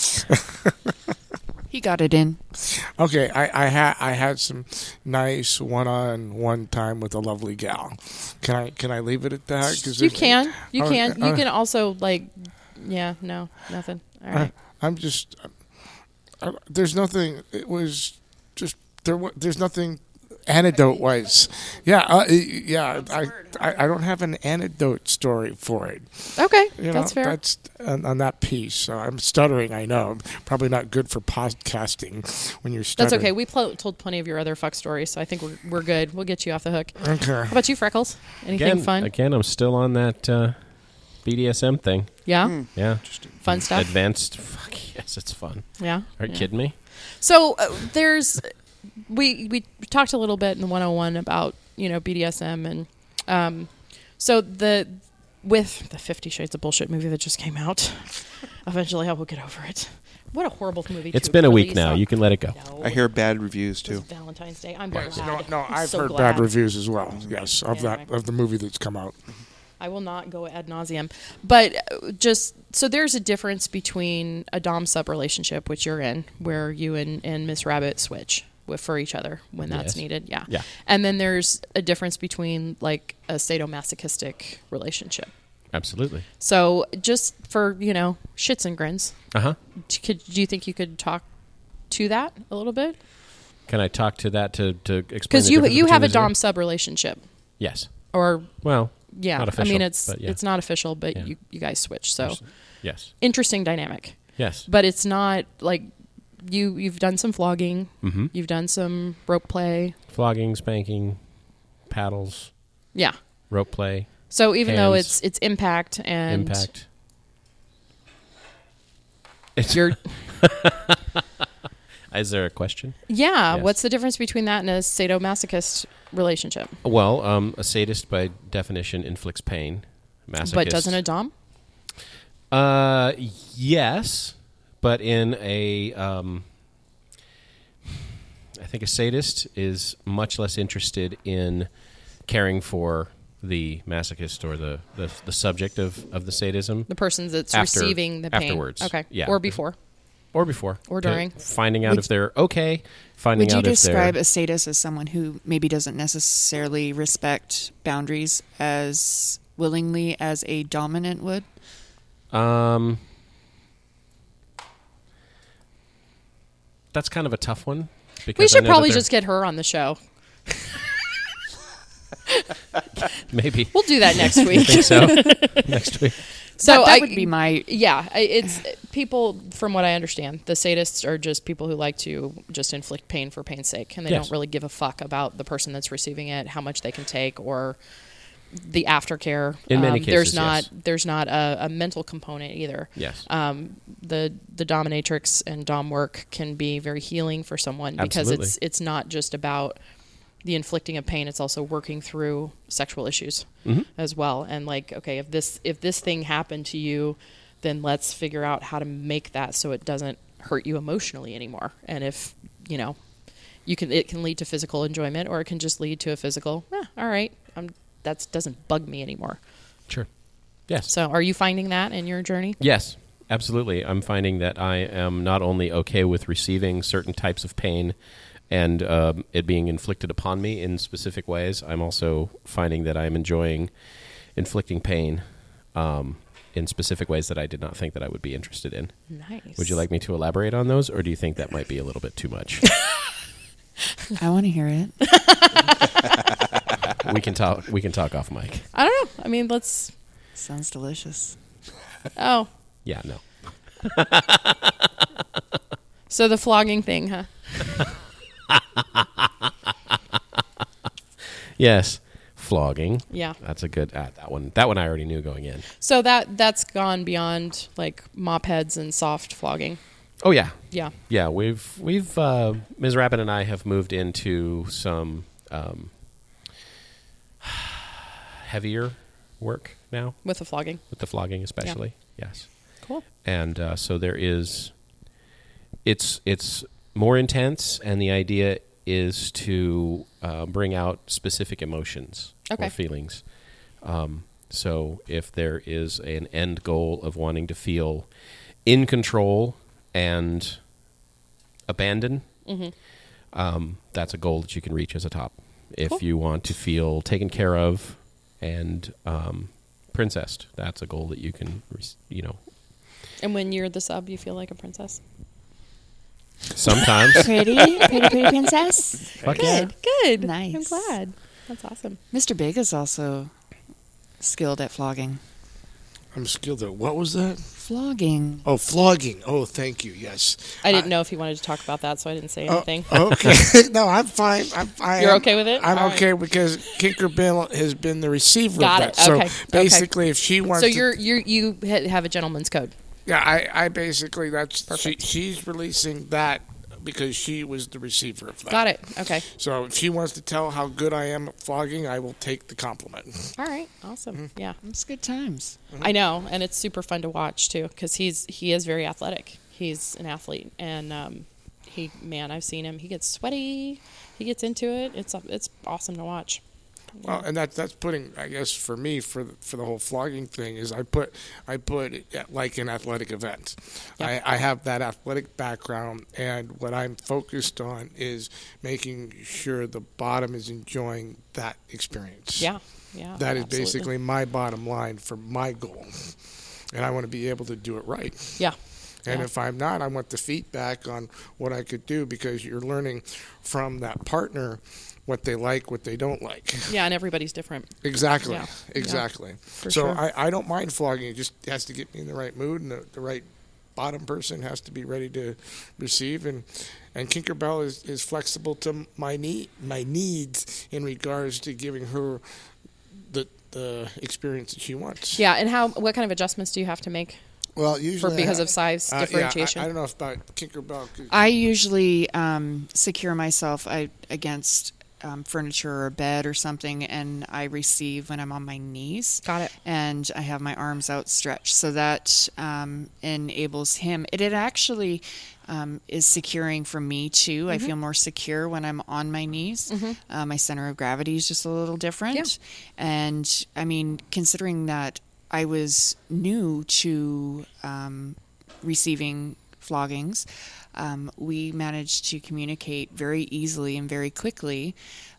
Speaker 6: He got it in.
Speaker 5: Okay, I had some nice one-on-one time with a lovely gal. Can I leave it at that? 'Cause
Speaker 3: You
Speaker 5: there's-
Speaker 3: can. You
Speaker 5: Oh,
Speaker 3: can. You can also, like, yeah, no, nothing. All right.
Speaker 5: I'm just. There's nothing. It was just there. There's nothing. Anecdote wise, yeah. I don't have an anecdote story for it.
Speaker 3: Okay,
Speaker 5: You know,
Speaker 3: that's fair.
Speaker 5: That's on that piece. So I'm stuttering. I know. Probably not good for podcasting when you're
Speaker 3: That's
Speaker 5: stuttering.
Speaker 3: okay. We told plenty of your other fuck stories, so I think we're good. We'll get you off the hook.
Speaker 5: Okay.
Speaker 3: How about you, Freckles? Anything fun?
Speaker 1: Again, I'm still on that BDSM thing.
Speaker 3: Yeah,
Speaker 1: Yeah.
Speaker 3: fun stuff.
Speaker 1: Advanced. Fuck yes, it's fun.
Speaker 3: Yeah.
Speaker 1: Are you kidding me?
Speaker 3: So there's we talked a little bit in the 101 about BDSM and so with the 50 Shades of Bullshit movie that just came out. Eventually, I will get over it. What a horrible movie!
Speaker 1: It's
Speaker 3: to
Speaker 1: been a week
Speaker 3: release
Speaker 1: now.
Speaker 3: on-
Speaker 1: You can let it go.
Speaker 3: No,
Speaker 4: I hear bad reviews
Speaker 3: it was
Speaker 4: too.
Speaker 3: Valentine's Day. I'm
Speaker 5: Yes,
Speaker 3: glad.
Speaker 5: no, I've
Speaker 3: So
Speaker 5: heard
Speaker 3: glad.
Speaker 5: bad reviews as well. Yes, of
Speaker 3: Anyway.
Speaker 5: of the movie that's come out.
Speaker 3: I will not go ad nauseum. But just so there's a difference between a dom sub relationship, which you're in, where you and Miss Rabbit switch for each other when that's
Speaker 1: Yes.
Speaker 3: needed. Yeah.
Speaker 1: Yeah.
Speaker 3: And then there's a difference between like a sadomasochistic relationship.
Speaker 1: Absolutely.
Speaker 3: So just for shits and grins,
Speaker 1: Uh-huh.
Speaker 3: do you think you could talk to that a little bit?
Speaker 1: Can I talk to that to explain?
Speaker 3: Because
Speaker 1: the
Speaker 3: you
Speaker 1: difference
Speaker 3: have a
Speaker 1: between the two?
Speaker 3: dom sub relationship,
Speaker 1: Yes.
Speaker 3: or
Speaker 1: Well.
Speaker 3: yeah,
Speaker 1: Not
Speaker 3: I mean
Speaker 1: official, but yeah.
Speaker 3: it's not official, but
Speaker 1: Yeah.
Speaker 3: you guys switch. So
Speaker 1: Yes.
Speaker 3: interesting dynamic.
Speaker 1: Yes.
Speaker 3: But it's not like you've done some flogging,
Speaker 1: Mm-hmm.
Speaker 3: you've done some rope play,
Speaker 1: Flogging, spanking, paddles,
Speaker 3: yeah.
Speaker 1: rope play,
Speaker 3: So even though
Speaker 1: Hands.
Speaker 3: it's impact and
Speaker 1: impact. It's
Speaker 3: you're
Speaker 1: Is there a question?
Speaker 3: yeah,
Speaker 1: Yes.
Speaker 3: what's the difference between that and a sadomasochist relationship?
Speaker 1: Well, a sadist by definition inflicts pain. Masochist.
Speaker 3: But doesn't a dom?
Speaker 1: Yes, but in a, I think a sadist is much less interested in caring for the masochist or the subject of the sadism,
Speaker 3: The person that's
Speaker 1: After-
Speaker 3: receiving the pain.
Speaker 1: afterwards.
Speaker 3: Okay.
Speaker 1: Yeah.
Speaker 3: Or before.
Speaker 1: or before,
Speaker 3: Or
Speaker 1: to
Speaker 3: during.
Speaker 1: finding out
Speaker 6: Would-
Speaker 1: if they're okay, finding
Speaker 6: Would you
Speaker 1: out if
Speaker 6: describe
Speaker 1: they're
Speaker 6: a sadist as someone who maybe doesn't necessarily respect boundaries as willingly as a dominant would?
Speaker 1: That's kind of a tough one. Because
Speaker 3: We
Speaker 1: I
Speaker 3: should
Speaker 1: know
Speaker 3: probably
Speaker 1: that they're-
Speaker 3: just get her on the show.
Speaker 1: maybe
Speaker 3: We'll do that next
Speaker 1: I
Speaker 3: week.
Speaker 1: think so next week.
Speaker 3: So
Speaker 6: that would be my
Speaker 3: it's people. From what I understand, the sadists are just people who like to just inflict pain for pain's sake, and they
Speaker 1: Yes.
Speaker 3: don't really give a fuck about the person that's receiving it, how much they can take, or the aftercare.
Speaker 1: In many
Speaker 3: there's
Speaker 1: cases,
Speaker 3: not
Speaker 1: yes.
Speaker 3: there's not a mental component either.
Speaker 1: Yes.
Speaker 3: The dominatrix and dom work can be very healing for someone because
Speaker 1: Absolutely.
Speaker 3: it's not just about the inflicting of pain, it's also working through sexual issues as well. And like, okay, if this thing happened to you, then let's figure out how to make that so it doesn't hurt you emotionally anymore. And if it can lead to physical enjoyment, or it can just lead to a physical, all right, that doesn't bug me anymore.
Speaker 1: Sure. Yes.
Speaker 3: So are you finding that in your journey?
Speaker 1: Yes, absolutely. I'm finding that I am not only okay with receiving certain types of pain and it being inflicted upon me in specific ways, I'm also finding that I'm enjoying inflicting pain in specific ways that I did not think that I would be interested in.
Speaker 3: Nice.
Speaker 1: Would you like me to elaborate on those, or do you think that might be a little bit too much?
Speaker 6: I want to hear it.
Speaker 1: We can talk off mic.
Speaker 3: I don't know. I mean, let's.
Speaker 6: Sounds delicious.
Speaker 3: Oh,
Speaker 1: Yeah, no.
Speaker 3: so the flogging thing, huh?
Speaker 1: Yes, flogging.
Speaker 3: Yeah.
Speaker 1: That's a good that one. That one I already knew going in.
Speaker 3: So that's gone beyond like mop heads and soft flogging.
Speaker 1: Oh yeah,
Speaker 3: Yeah.
Speaker 1: yeah. We've Ms. Rabbit and I have moved into some heavier work now
Speaker 3: With the flogging.
Speaker 1: with the flogging, especially. Yes,
Speaker 3: Cool.
Speaker 1: and so there is. It's more intense, and the idea is to bring out specific emotions
Speaker 3: Okay.
Speaker 1: or feelings. So if there is an end goal of wanting to feel in control and abandon, that's a goal that you can reach as a top. If
Speaker 3: Cool.
Speaker 1: you want to feel taken care of and princessed, that's a goal that you can,
Speaker 3: And when you're the sub, you feel like a princess.
Speaker 1: sometimes.
Speaker 6: Pretty princess.
Speaker 1: Fuck yeah.
Speaker 3: Good.
Speaker 6: Nice.
Speaker 3: I'm glad. That's awesome.
Speaker 6: Mr. Big is also skilled at flogging.
Speaker 5: I'm skilled at what was that?
Speaker 6: Flogging.
Speaker 5: Oh, flogging. Oh, thank you. Yes.
Speaker 3: I didn't know if he wanted to talk about that, so I didn't say anything.
Speaker 5: Okay. No, I'm fine.
Speaker 3: You're okay with it?
Speaker 5: I'm
Speaker 3: All
Speaker 5: okay because Tinkerbell has been the receiver
Speaker 3: Got
Speaker 5: of
Speaker 3: it.
Speaker 5: that.
Speaker 3: Okay.
Speaker 5: So basically, if she wants
Speaker 3: So
Speaker 5: to,
Speaker 3: you have a gentleman's code.
Speaker 5: yeah, I basically
Speaker 3: Perfect.
Speaker 5: she's releasing that because she was the receiver of that.
Speaker 3: Got it. Okay.
Speaker 5: So if she wants to tell how good I am at flogging, I will take the compliment.
Speaker 3: All right. Awesome. Yeah.
Speaker 6: It's good times.
Speaker 3: I know, and it's super fun to watch too because he is very athletic. He's an athlete, and I've seen him. He gets sweaty. He gets into it. It's awesome to watch.
Speaker 5: Well, and that's putting, I guess, for me for the whole flogging thing is I put it at like an athletic event.
Speaker 3: Yeah.
Speaker 5: I have that athletic background, and what I'm focused on is making sure the bottom is enjoying that experience.
Speaker 3: Yeah. Yeah.
Speaker 5: That is
Speaker 3: absolutely.
Speaker 5: basically my bottom line for my goal, and I want to be able to do it right.
Speaker 3: Yeah.
Speaker 5: And
Speaker 3: Yeah.
Speaker 5: if I'm not, I want the feedback on what I could do because you're learning from that partner what they like, what they don't like.
Speaker 3: Yeah, and everybody's different.
Speaker 5: Exactly.
Speaker 3: Yeah.
Speaker 5: Exactly.
Speaker 3: For
Speaker 5: So
Speaker 3: sure.
Speaker 5: I don't mind flogging. It just has to get me in the right mood, and the right bottom person has to be ready to receive. And Tinkerbell is flexible to my needs in regards to giving her the experience that she wants.
Speaker 3: Yeah, and what kind of adjustments do you have to make
Speaker 5: Well, usually
Speaker 3: because of size differentiation?
Speaker 5: I don't know if about Tinkerbell.
Speaker 6: I usually secure myself against furniture or a bed or something, and I receive when I'm on my knees.
Speaker 3: Got it.
Speaker 6: And I have my arms outstretched, so that enables him. It actually is securing for me too. I feel more secure when I'm on my knees. My center of gravity is just a little different.
Speaker 3: Yeah.
Speaker 6: And I mean, considering that I was new to receiving floggings, we managed to communicate very easily and very quickly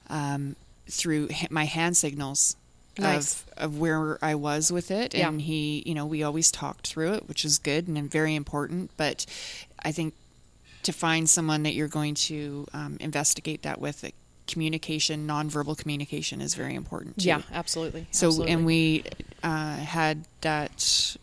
Speaker 6: through my hand signals.
Speaker 3: Nice.
Speaker 6: Of where I was with it,
Speaker 3: Yeah.
Speaker 6: and he, we always talked through it, which is good and very important. But I think to find someone that you're going to investigate that with, communication, nonverbal communication, is very important too.
Speaker 3: Yeah, absolutely.
Speaker 6: So,
Speaker 3: Absolutely.
Speaker 6: and we had that,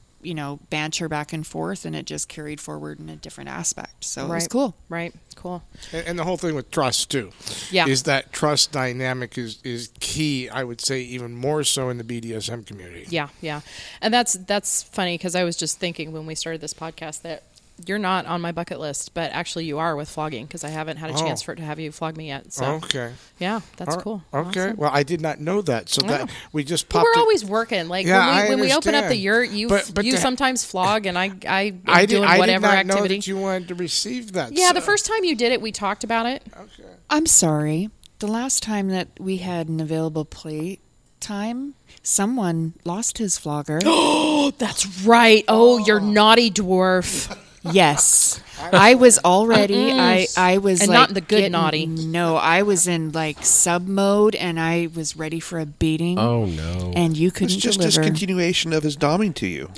Speaker 6: banter back and forth, and it just carried forward in a different aspect. So it was
Speaker 3: Right.
Speaker 6: cool.
Speaker 3: Right. Cool.
Speaker 5: And the whole thing with trust too,
Speaker 3: Yeah.
Speaker 5: is that trust dynamic is key. I would say even more so in the BDSM community.
Speaker 3: Yeah, yeah. And that's funny because I was just thinking when we started this podcast that you're not on my bucket list, but actually you are with flogging because I haven't had a chance
Speaker 5: Oh.
Speaker 3: to have you flog me yet. So
Speaker 5: Okay.
Speaker 3: yeah, that's
Speaker 5: All-
Speaker 3: cool.
Speaker 5: Okay.
Speaker 3: Awesome.
Speaker 5: Well, I did not know that. So that
Speaker 3: Oh.
Speaker 5: we just
Speaker 3: But
Speaker 5: popped.
Speaker 3: we're
Speaker 5: it-
Speaker 3: always working. Like
Speaker 5: Yeah,
Speaker 3: when we open up the
Speaker 5: understand.
Speaker 3: yurt, you
Speaker 5: But
Speaker 3: you
Speaker 5: the-
Speaker 3: sometimes flog, and I am
Speaker 5: I
Speaker 3: doing
Speaker 5: did
Speaker 3: whatever
Speaker 5: not know
Speaker 3: activity.
Speaker 5: that you wanted to receive that.
Speaker 3: Yeah, the
Speaker 5: so-
Speaker 3: first time you did it, we talked about it.
Speaker 5: Okay.
Speaker 6: I'm sorry. The last time that we had an available play time, someone lost his flogger.
Speaker 3: That's right. Oh, you're naughty dwarf.
Speaker 6: Yes. I was already, I was
Speaker 3: And
Speaker 6: like
Speaker 3: not the good
Speaker 6: getting-
Speaker 3: naughty.
Speaker 6: No, I was in like sub mode, and I was ready for a beating.
Speaker 1: Oh, no.
Speaker 6: And you
Speaker 4: It's
Speaker 6: couldn't
Speaker 4: just a
Speaker 6: deliver.
Speaker 4: continuation of his doming to you.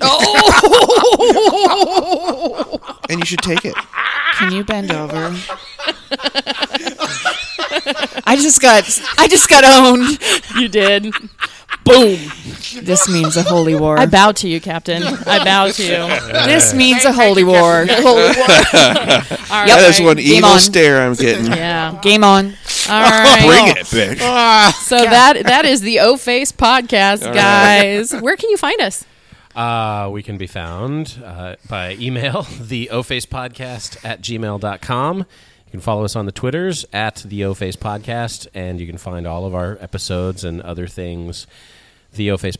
Speaker 3: Oh!
Speaker 4: And you should take it.
Speaker 6: Can you bend over? I just got owned.
Speaker 3: You did. Boom.
Speaker 6: This means a holy war.
Speaker 3: I bow to you, Captain. I bow to you.
Speaker 6: This means a holy war.
Speaker 3: All right.
Speaker 4: That is one
Speaker 6: Game
Speaker 4: evil
Speaker 6: on.
Speaker 4: stare I'm getting.
Speaker 3: Yeah.
Speaker 6: Game on.
Speaker 3: All right.
Speaker 4: Bring it, bitch.
Speaker 3: So that is the O Face podcast, guys. Where can you find us?
Speaker 1: We can be found by email, theofacepodcast@gmail.com. You can follow us on the Twitters @theofacepodcast, and you can find all of our episodes and other things,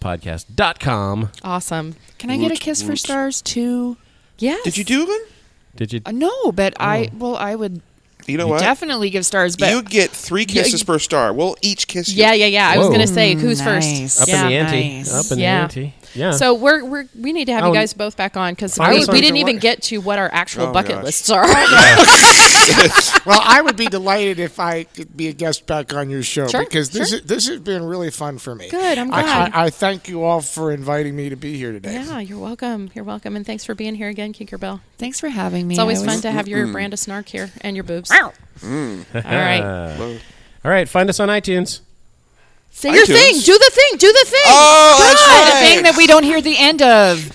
Speaker 1: theofacepodcast.com.
Speaker 3: Awesome.
Speaker 6: Can I get a kiss for stars too?
Speaker 3: Yes.
Speaker 4: Did you do one?
Speaker 1: Did you?
Speaker 6: No, but I would
Speaker 4: You know what?
Speaker 6: definitely give stars. But
Speaker 4: You get 3 kisses per star. We'll each kiss you.
Speaker 3: Yeah. I was
Speaker 1: Whoa.
Speaker 3: going to say, who's
Speaker 6: Nice.
Speaker 3: first?
Speaker 1: Up
Speaker 3: yeah.
Speaker 1: in the ante.
Speaker 6: Nice.
Speaker 1: Up in
Speaker 3: Yeah.
Speaker 1: the ante. Yeah.
Speaker 3: So we need to have
Speaker 1: Oh,
Speaker 3: you guys both back on because
Speaker 5: I was
Speaker 3: we didn't
Speaker 5: wondering
Speaker 3: even
Speaker 5: what-
Speaker 3: get to what our actual
Speaker 4: Oh,
Speaker 3: bucket
Speaker 4: gosh.
Speaker 3: lists are.
Speaker 5: Well, I would be delighted if I could be a guest back on your show
Speaker 3: Sure,
Speaker 5: because this
Speaker 3: sure.
Speaker 5: this has been really fun for me.
Speaker 3: Good, I'm
Speaker 5: I-
Speaker 3: glad.
Speaker 5: I thank you all for inviting me to be here today.
Speaker 3: Yeah, you're welcome. You're welcome, and thanks for being here again, Tinkerbell.
Speaker 6: thanks for having me.
Speaker 3: It's always
Speaker 6: I
Speaker 3: fun
Speaker 6: was-
Speaker 3: to have your brand of snark here and your boobs. All right,
Speaker 1: All right. Find us on iTunes.
Speaker 3: say your
Speaker 4: iTunes.
Speaker 3: thing. Do the thing. Do the thing.
Speaker 4: Oh, that's
Speaker 6: The
Speaker 4: right.
Speaker 6: thing that we don't hear the end of.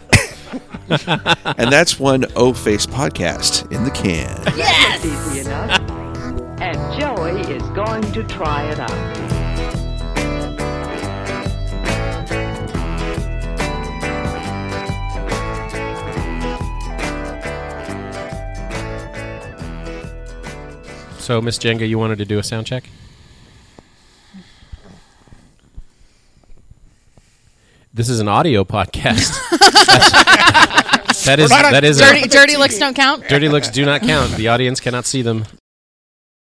Speaker 4: And that's one O-Face podcast in the can.
Speaker 2: Yes! Easy enough. And Joey is going to try it out.
Speaker 1: So, Miss Jenga, you wanted to do a sound check? This is an audio podcast. That is
Speaker 5: not on
Speaker 1: that is
Speaker 3: Dirty looks don't count.
Speaker 1: dirty looks do not count. The audience cannot see them.